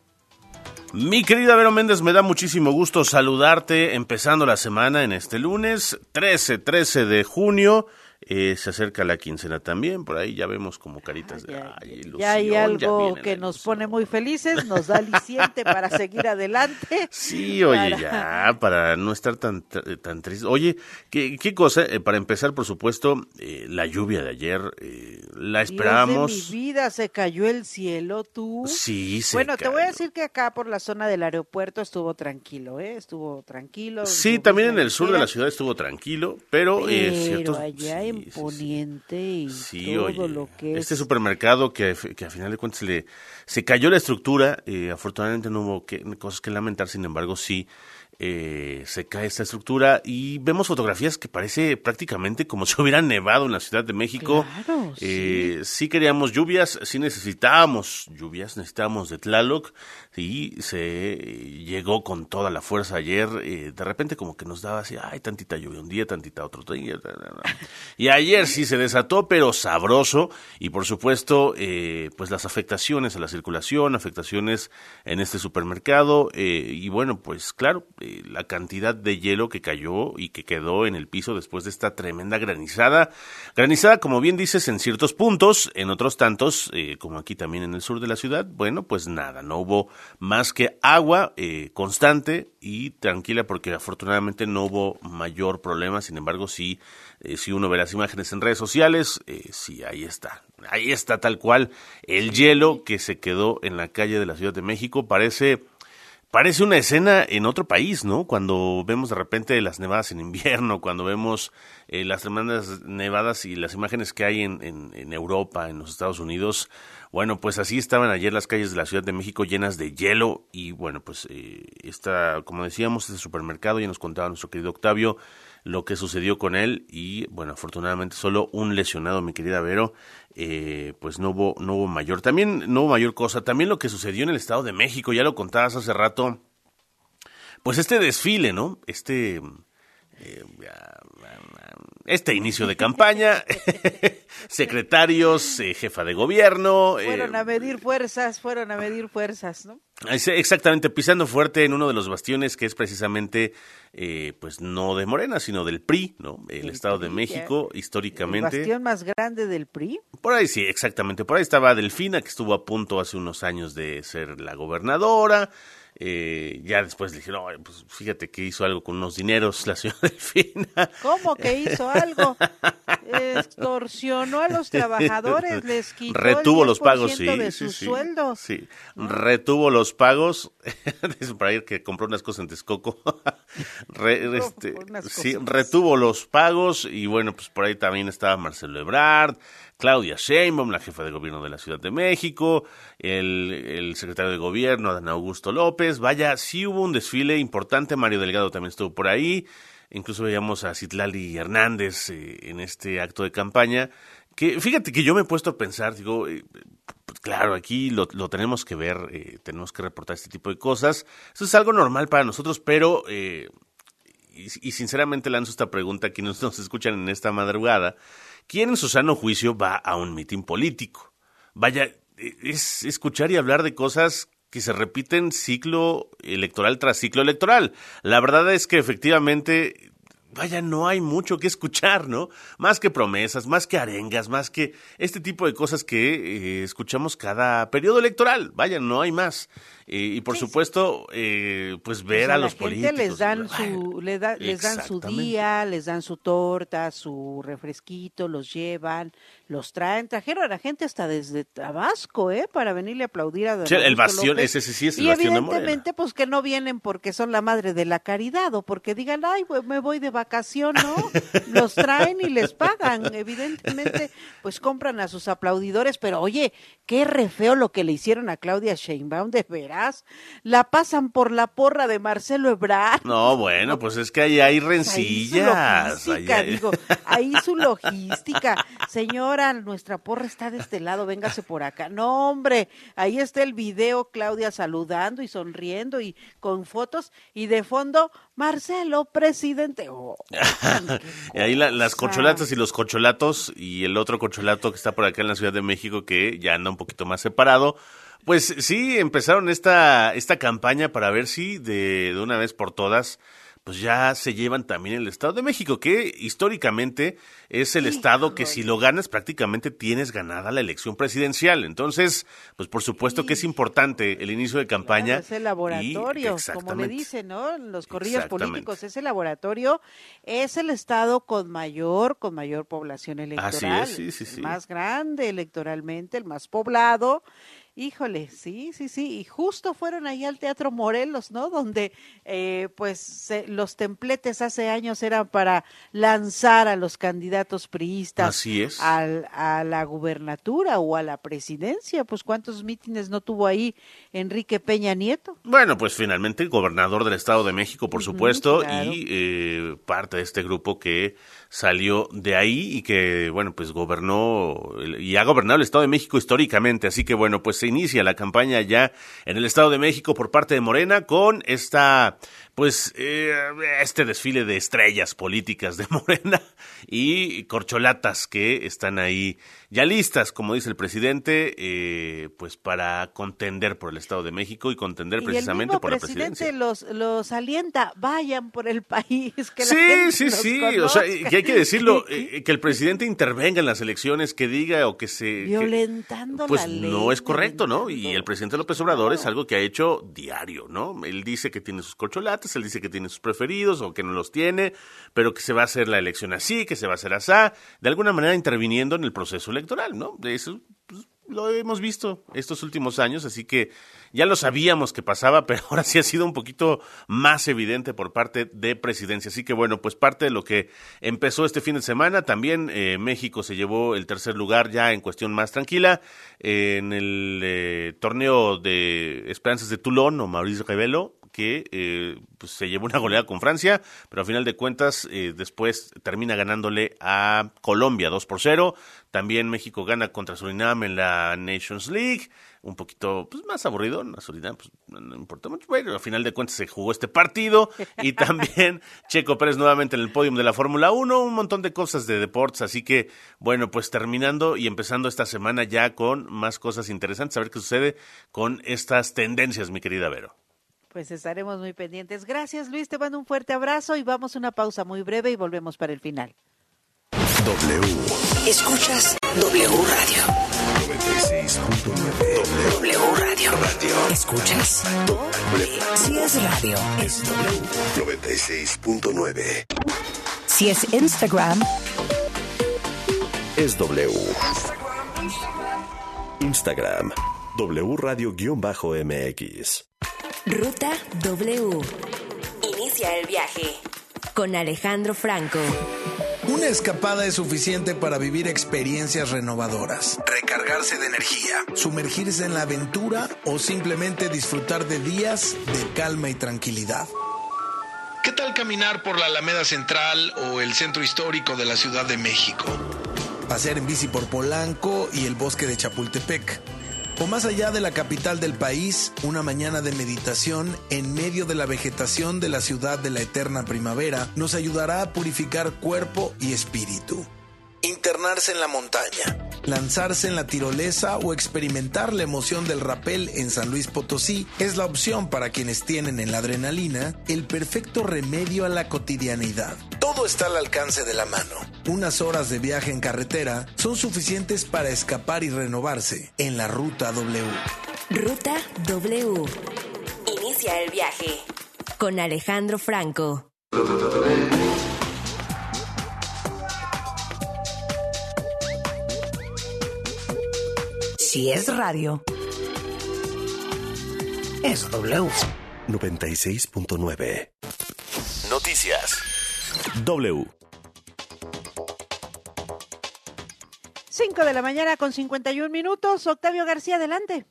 Mi querida Vero Méndez, me da muchísimo gusto saludarte empezando la semana en este lunes, 13 de junio. Se acerca la quincena también, por ahí ya vemos como caritas de ilusión. Ya hay algo que nos pone muy felices, nos da aliciente para seguir adelante. Sí, oye, para no estar tan triste. Oye, ¿qué cosa? Para empezar, por supuesto, la lluvia de ayer, la esperábamos. Dios de mi vida, se cayó el cielo, tú. Sí, Bueno, te voy a decir que acá por la zona del aeropuerto estuvo tranquilo, estuvo tranquilo. Sí, también en el sur de la ciudad estuvo tranquilo, pero ciertos... allá imponente y sí, todo oye, lo que este supermercado que a final de cuentas se cayó la estructura, afortunadamente no hubo cosas que lamentar, sin embargo sí se cae esta estructura y vemos fotografías que parece prácticamente como si hubiera nevado en la Ciudad de México. Claro, sí queríamos lluvias, sí necesitábamos lluvias, necesitábamos de Tlaloc y se llegó con toda la fuerza ayer. De repente como que nos daba así, tantita lluvia un día, tantita otro día. Y ayer sí se desató, pero sabroso, y por supuesto pues las afectaciones a la circulación, afectaciones en este supermercado, y bueno, pues claro, la cantidad de hielo que cayó y que quedó en el piso después de esta tremenda granizada, como bien dices, en ciertos puntos, en otros tantos, como aquí también en el sur de la ciudad, bueno, pues nada, no hubo más que agua constante y tranquila, porque afortunadamente no hubo mayor problema. Sin embargo, si uno ve las imágenes en redes sociales, sí, ahí está tal cual el hielo que se quedó en la calle de la Ciudad de México. Parece parece una escena en otro país, ¿no? Cuando vemos de repente las nevadas en invierno, cuando vemos las tremendas nevadas y las imágenes que hay en Europa, en los Estados Unidos. Bueno, pues así estaban ayer las calles de la Ciudad de México llenas de hielo y bueno, pues como decíamos, este supermercado, ya nos contaba nuestro querido Octavio lo que sucedió con él y bueno, afortunadamente solo un lesionado, mi querida Vero, pues no hubo mayor, también no hubo mayor cosa, también lo que sucedió en el Estado de México, ya lo contabas hace rato, pues este desfile, ¿no? Este inicio de campaña, secretarios, jefa de gobierno. Fueron a medir fuerzas, ¿no? Exactamente, pisando fuerte en uno de los bastiones que es precisamente, pues no de Morena, sino del PRI, ¿no? El Estado de México, históricamente. ¿El bastión más grande del PRI? Por ahí sí, exactamente. Por ahí estaba Delfina, que estuvo a punto hace unos años de ser la gobernadora. Ya después le dijeron, pues fíjate que hizo algo con unos dineros la señora Delfina. ¿Cómo que hizo algo? Extorsionó a los trabajadores, les quitó retuvo el 10% los pagos, de sus sueldos. Sí, retuvo los pagos. Dice para ir que compró unas cosas en Texcoco. Sí, retuvo los pagos y bueno, pues por ahí también estaba Marcelo Ebrard, Claudia Sheinbaum, la jefa de gobierno de la Ciudad de México, el secretario de gobierno, Adán Augusto López. Vaya, sí hubo un desfile importante, Mario Delgado también estuvo por ahí, incluso veíamos a Citlali Hernández en este acto de campaña, que fíjate que yo me he puesto a pensar, digo, pues claro, aquí lo tenemos que ver, tenemos que reportar este tipo de cosas, eso es algo normal para nosotros, pero, y sinceramente lanzo esta pregunta a quienes nos escuchan en esta madrugada, ¿quién en su sano juicio va a un mitin político? Vaya, es escuchar y hablar de cosas que se repiten ciclo electoral tras ciclo electoral. La verdad es que efectivamente, vaya, no hay mucho que escuchar, ¿no? Más que promesas, más que arengas, más que este tipo de cosas que escuchamos cada periodo electoral. Vaya, no hay más. Y por supuesto, pues ver a los políticos. Les dan su día, les dan su torta, su refresquito, los llevan, los traen. Trajeron a la gente hasta desde Tabasco, para venirle a aplaudir a don Sí, el bastión, López. ese sí es el bastión de Morena. Y evidentemente, pues que no vienen porque son la madre de la caridad o porque digan, ay, pues me voy de vacación, ¿no? Los traen y les pagan. Evidentemente, pues compran a sus aplaudidores, pero oye, qué re feo lo que le hicieron a Claudia Sheinbaum, de veras. La pasan por la porra de Marcelo Ebrard. No, bueno, pues es que ahí hay rencillas. Ahí su logística. Señora, nuestra porra está de este lado, véngase por acá. No, hombre, ahí está el video, Claudia saludando y sonriendo y con fotos y de fondo, Marcelo, presidente. Y ahí las corcholatas y los corcholatos y el otro corcholato que está por acá en la Ciudad de México que ya anda un poquito más separado. Pues sí, empezaron esta campaña para ver si de una vez por todas pues ya se llevan también el Estado de México, que históricamente es el estado que si lo ganas prácticamente tienes ganada la elección presidencial. Entonces, pues por supuesto que es importante el inicio de campaña. Claro, es el laboratorio, como le dicen, ¿no? Los corrillos políticos, es el laboratorio, es el estado con mayor población electoral. Así es, sí. El más grande electoralmente, el más poblado. Híjole, sí, y justo fueron ahí al Teatro Morelos, ¿no? Donde, los templetes hace años eran para lanzar a los candidatos priistas. Así es. A la gubernatura o a la presidencia. Pues, ¿cuántos mítines no tuvo ahí Enrique Peña Nieto? Bueno, pues finalmente gobernador del Estado de México, por supuesto, claro. Y parte de este grupo que salió de ahí y que, bueno, pues gobernó y ha gobernado el Estado de México históricamente. Así que, bueno, pues se inicia la campaña ya en el Estado de México por parte de Morena con este desfile de estrellas políticas de Morena y corcholatas que están ahí ya listas, como dice el presidente, pues para contender por el Estado de México y contender precisamente por la presidencia. El presidente los alienta, vayan por el país. Que Sí, o sea, que hay que decirlo, que el presidente intervenga en las elecciones, que diga o que se... Violentando pues la ley. no es correcto, ¿no? Y el presidente López Obrador es algo que ha hecho diario, ¿no? Él dice que tiene sus corcholates, él dice que tiene sus preferidos o que no los tiene, pero que se va a hacer la elección así, que se va a hacer así, de alguna manera interviniendo en el proceso electoral, ¿no? Eso, pues, lo hemos visto estos últimos años, así que ya lo sabíamos que pasaba, pero ahora sí ha sido un poquito más evidente por parte de Presidencia. Así que bueno, pues parte de lo que empezó este fin de semana, también México se llevó el tercer lugar ya en cuestión más tranquila en el torneo de Esperanzas de Toulon o Maurice Revelo, que pues se llevó una goleada con Francia, pero a final de cuentas después termina ganándole a Colombia 2-0. También México gana contra Surinam en la Nations League, un poquito pues más aburrido, a Surinam pues, no importa mucho, pero a final de cuentas se jugó este partido. Y también Checo Pérez nuevamente en el podio de la Fórmula 1, un montón de cosas de deportes, así que bueno, pues terminando y empezando esta semana ya con más cosas interesantes, a ver qué sucede con estas tendencias, mi querida Vero. Pues estaremos muy pendientes. Gracias, Luis, te mando un fuerte abrazo y vamos a una pausa muy breve y volvemos para el final. W. Escuchas W Radio. 96.9. W Radio. Escuchas. Si es radio, es W. 96.9. Si es Instagram, es W. Instagram. W Radio-MX. Ruta W. Inicia el viaje con Alejandro Franco. Una escapada es suficiente para vivir experiencias renovadoras, recargarse de energía, sumergirse en la aventura o simplemente disfrutar de días de calma y tranquilidad. ¿Qué tal caminar por la Alameda Central o el centro histórico de la Ciudad de México? Pasear en bici por Polanco y el bosque de Chapultepec. O más allá de la capital del país, una mañana de meditación en medio de la vegetación de la ciudad de la eterna primavera nos ayudará a purificar cuerpo y espíritu. Internarse en la montaña, lanzarse en la tirolesa o experimentar la emoción del rapel en San Luis Potosí es la opción para quienes tienen en la adrenalina el perfecto remedio a la cotidianidad. Todo está al alcance de la mano. Unas horas de viaje en carretera son suficientes para escapar y renovarse en la Ruta W. Ruta W. Inicia el viaje con Alejandro Franco. Si es radio, es W. 96.9. Noticias. W. 5 de la mañana con 51 minutos. Octavio García, adelante.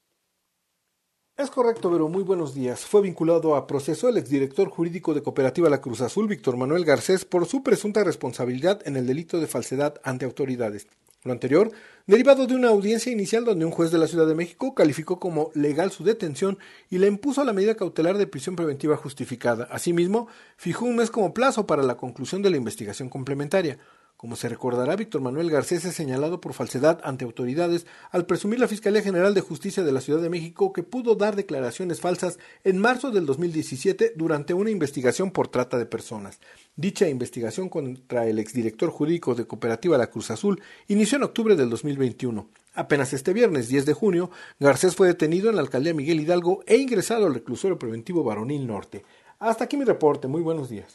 Es correcto, Vero, muy buenos días. Fue vinculado a proceso el exdirector jurídico de Cooperativa La Cruz Azul, Víctor Manuel Garcés, por su presunta responsabilidad en el delito de falsedad ante autoridades. Lo anterior, derivado de una audiencia inicial donde un juez de la Ciudad de México calificó como legal su detención y le impuso la medida cautelar de prisión preventiva justificada. Asimismo, fijó un mes como plazo para la conclusión de la investigación complementaria. Como se recordará, Víctor Manuel Garcés es señalado por falsedad ante autoridades al presumir la Fiscalía General de Justicia de la Ciudad de México que pudo dar declaraciones falsas en marzo del 2017 durante una investigación por trata de personas. Dicha investigación contra el exdirector jurídico de Cooperativa La Cruz Azul inició en octubre del 2021. Apenas este viernes 10 de junio, Garcés fue detenido en la alcaldía Miguel Hidalgo e ingresado al reclusorio preventivo Varonil Norte. Hasta aquí mi reporte, muy buenos días.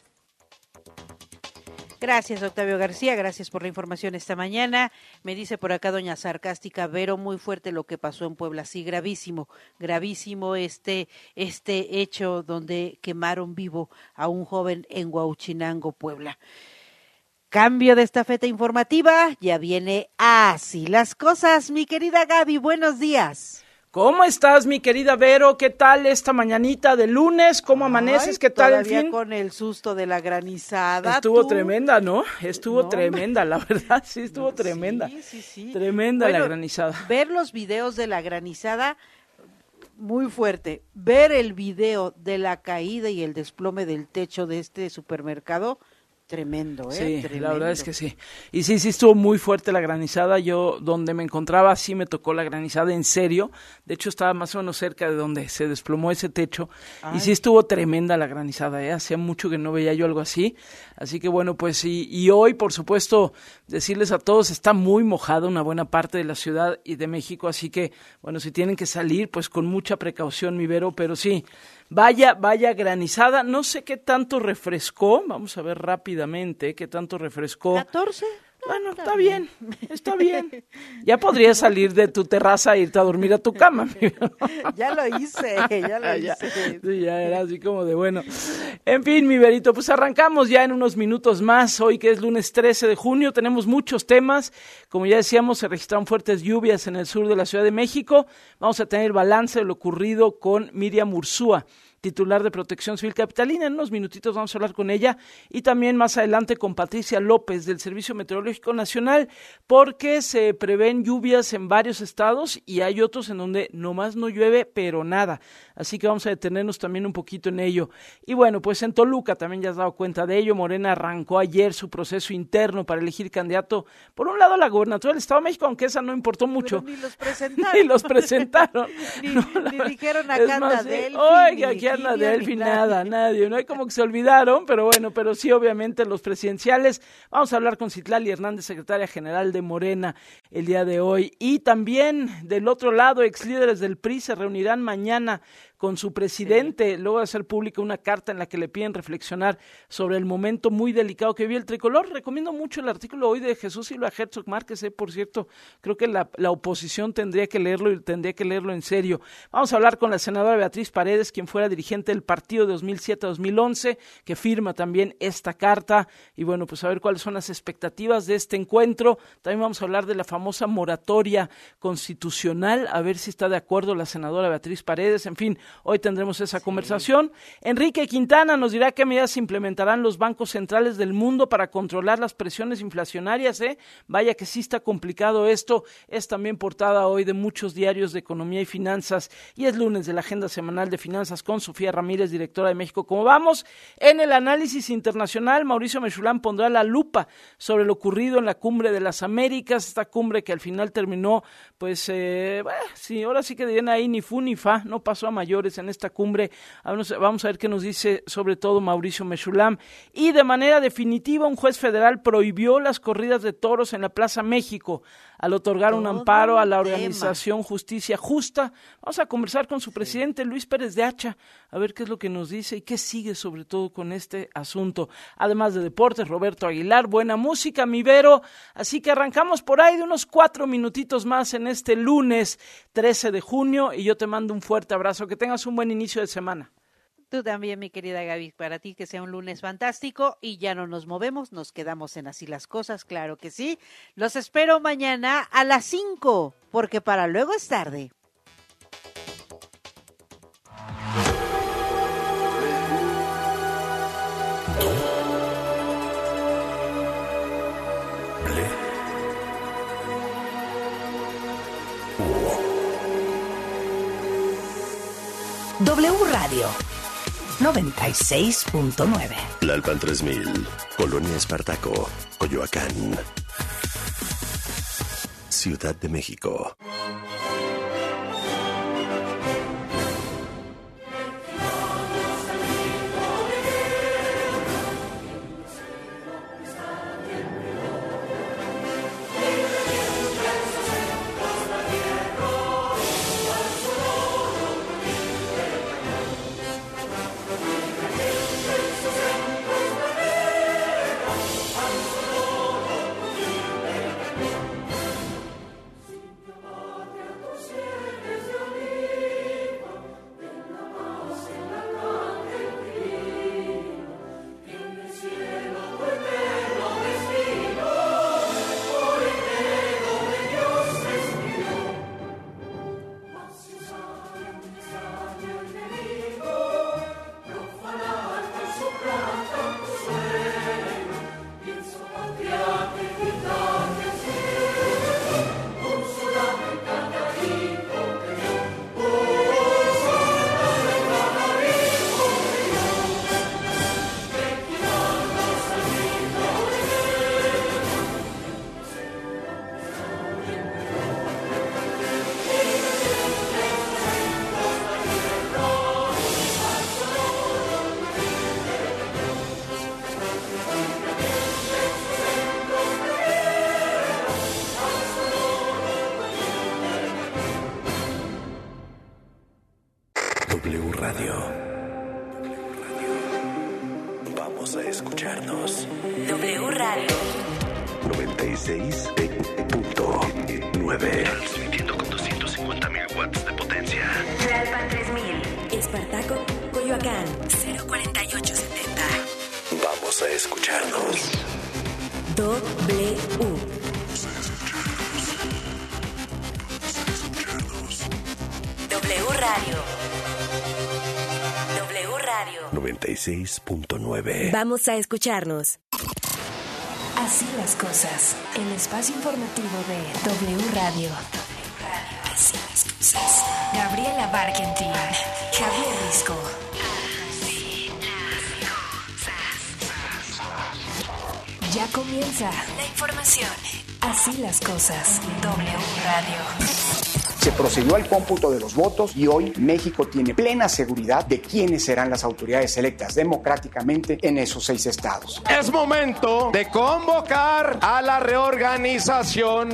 Gracias, Octavio García, gracias por la información esta mañana. Me dice por acá doña Sarcástica, Vero, muy fuerte lo que pasó en Puebla, sí, gravísimo este hecho donde quemaron vivo a un joven en Huauchinango, Puebla. Cambio de estafeta informativa, ya viene Así las Cosas. Mi querida Gaby, buenos días. ¿Cómo estás, mi querida Vero? ¿Qué tal esta mañanita de lunes? ¿Cómo amaneces? ¿Qué tal el fin? Todavía con el susto de la granizada. Estuvo tremenda, ¿no? Estuvo tremenda, la verdad, sí estuvo tremenda. Sí. Tremenda la granizada. Ver los videos de la granizada, muy fuerte. Ver el video de la caída y el desplome del techo de este supermercado, tremendo, Sí, tremendo. La verdad es que sí. Y sí estuvo muy fuerte la granizada. Yo, donde me encontraba, sí me tocó la granizada en serio. De hecho, estaba más o menos cerca de donde se desplomó ese techo. Ay. Y sí estuvo tremenda la granizada, Hacía mucho que no veía yo algo así. Así que bueno, pues y hoy, por supuesto, decirles a todos, está muy mojada una buena parte de la Ciudad y de México. Así que, bueno, si tienen que salir, pues con mucha precaución, mi Vero, pero sí. Vaya granizada, no sé qué tanto refrescó, vamos a ver rápidamente qué tanto refrescó. 14. Bueno, está bien. Ya podrías salir de tu terraza e irte a dormir a tu cama. Ya lo hice. Ya era así como de bueno. En fin, mi Berito, pues arrancamos ya en unos minutos más. Hoy que es lunes 13 de junio, tenemos muchos temas. Como ya decíamos, se registraron fuertes lluvias en el sur de la Ciudad de México. Vamos a tener balance de lo ocurrido con Miriam Ursúa, titular de Protección Civil Capitalina. En unos minutitos vamos a hablar con ella y también más adelante con Patricia López del Servicio Meteorológico Nacional, porque se prevén lluvias en varios estados y hay otros en donde nomás no llueve, pero nada. Así que vamos a detenernos también un poquito en ello. Y bueno, pues en Toluca también ya has dado cuenta de ello. Morena arrancó ayer su proceso interno para elegir candidato, por un lado a la gobernatura del Estado de México, aunque esa no importó mucho. Pero ni los presentaron. Ni los presentaron. Ni dijeron acá anda Delphi. Oiga, aquí anda Delphi, nada, nadie. No hay como que se olvidaron, pero bueno, pero sí, obviamente los presidenciales. Vamos a hablar con Citlali Hernández, secretaria general de Morena, el día de hoy. Y también del otro lado, exlíderes del PRI se reunirán mañana con su presidente, luego de hacer pública una carta en la que le piden reflexionar sobre el momento muy delicado que vive el tricolor. Recomiendo mucho el artículo hoy de Jesús Silva Herzog Márquez, por cierto, creo que la oposición tendría que leerlo y tendría que leerlo en serio. Vamos a hablar con la senadora Beatriz Paredes, quien fuera dirigente del partido de 2007-2011, que firma también esta carta, y bueno, pues a ver cuáles son las expectativas de este encuentro. También vamos a hablar de la famosa moratoria constitucional, a ver si está de acuerdo la senadora Beatriz Paredes. En fin, hoy tendremos esa conversación. Enrique Quintana nos dirá qué medidas implementarán los bancos centrales del mundo para controlar las presiones inflacionarias. Vaya que sí está complicado esto. Es también portada hoy de muchos diarios de economía y finanzas, y es lunes de la agenda semanal de finanzas con Sofía Ramírez, directora de México Cómo Vamos. En el análisis internacional, Mauricio Mechulán pondrá la lupa sobre lo ocurrido en la Cumbre de las Américas, esta cumbre que al final terminó, pues, sí, ahora sí que dirían ahí ni fu ni fa, no pasó a mayor en esta cumbre. Vamos a ver qué nos dice sobre todo Mauricio Mechulán. Y de manera definitiva, un juez federal prohibió las corridas de toros en la Plaza México al otorgar un amparo a la organización Justicia Justa. Vamos a conversar con su presidente, Luis Pérez de Hacha, a ver qué es lo que nos dice y qué sigue sobre todo con este asunto. Además de deportes, Roberto Aguilar, buena música, mi Vero. Así que arrancamos por ahí de unos 4 minutitos más en este lunes 13 de junio y yo te mando un fuerte abrazo. Que tengas un buen inicio de semana. Tú también, mi querida Gaby, para ti que sea un lunes fantástico y ya no nos movemos, nos quedamos en Así las Cosas, claro que sí. Los espero mañana a las 5, porque para luego es tarde. W Radio 96.9. Tlalpan 3000, Colonia Espartaco, Coyoacán, Ciudad de México. W Radio. Vamos a escucharnos. W Radio. 96.9. 96.9. Transmitiendo con 250.000 watts de potencia. Tlalpan 3000. Espartaco, Coyoacán. 04870. Vamos a escucharnos. W. W Radio. W Radio. 96.9. Vamos a escucharnos. Así las cosas. El espacio informativo de W Radio. Así las cosas. Gabriela Barkentin. Javier Risco. Ya comienza la información. Así las cosas. W Radio. Se procedió al cómputo de los votos y hoy México tiene plena seguridad de quiénes serán las autoridades electas democráticamente en esos 6 estados. Es momento de convocar a la reorganización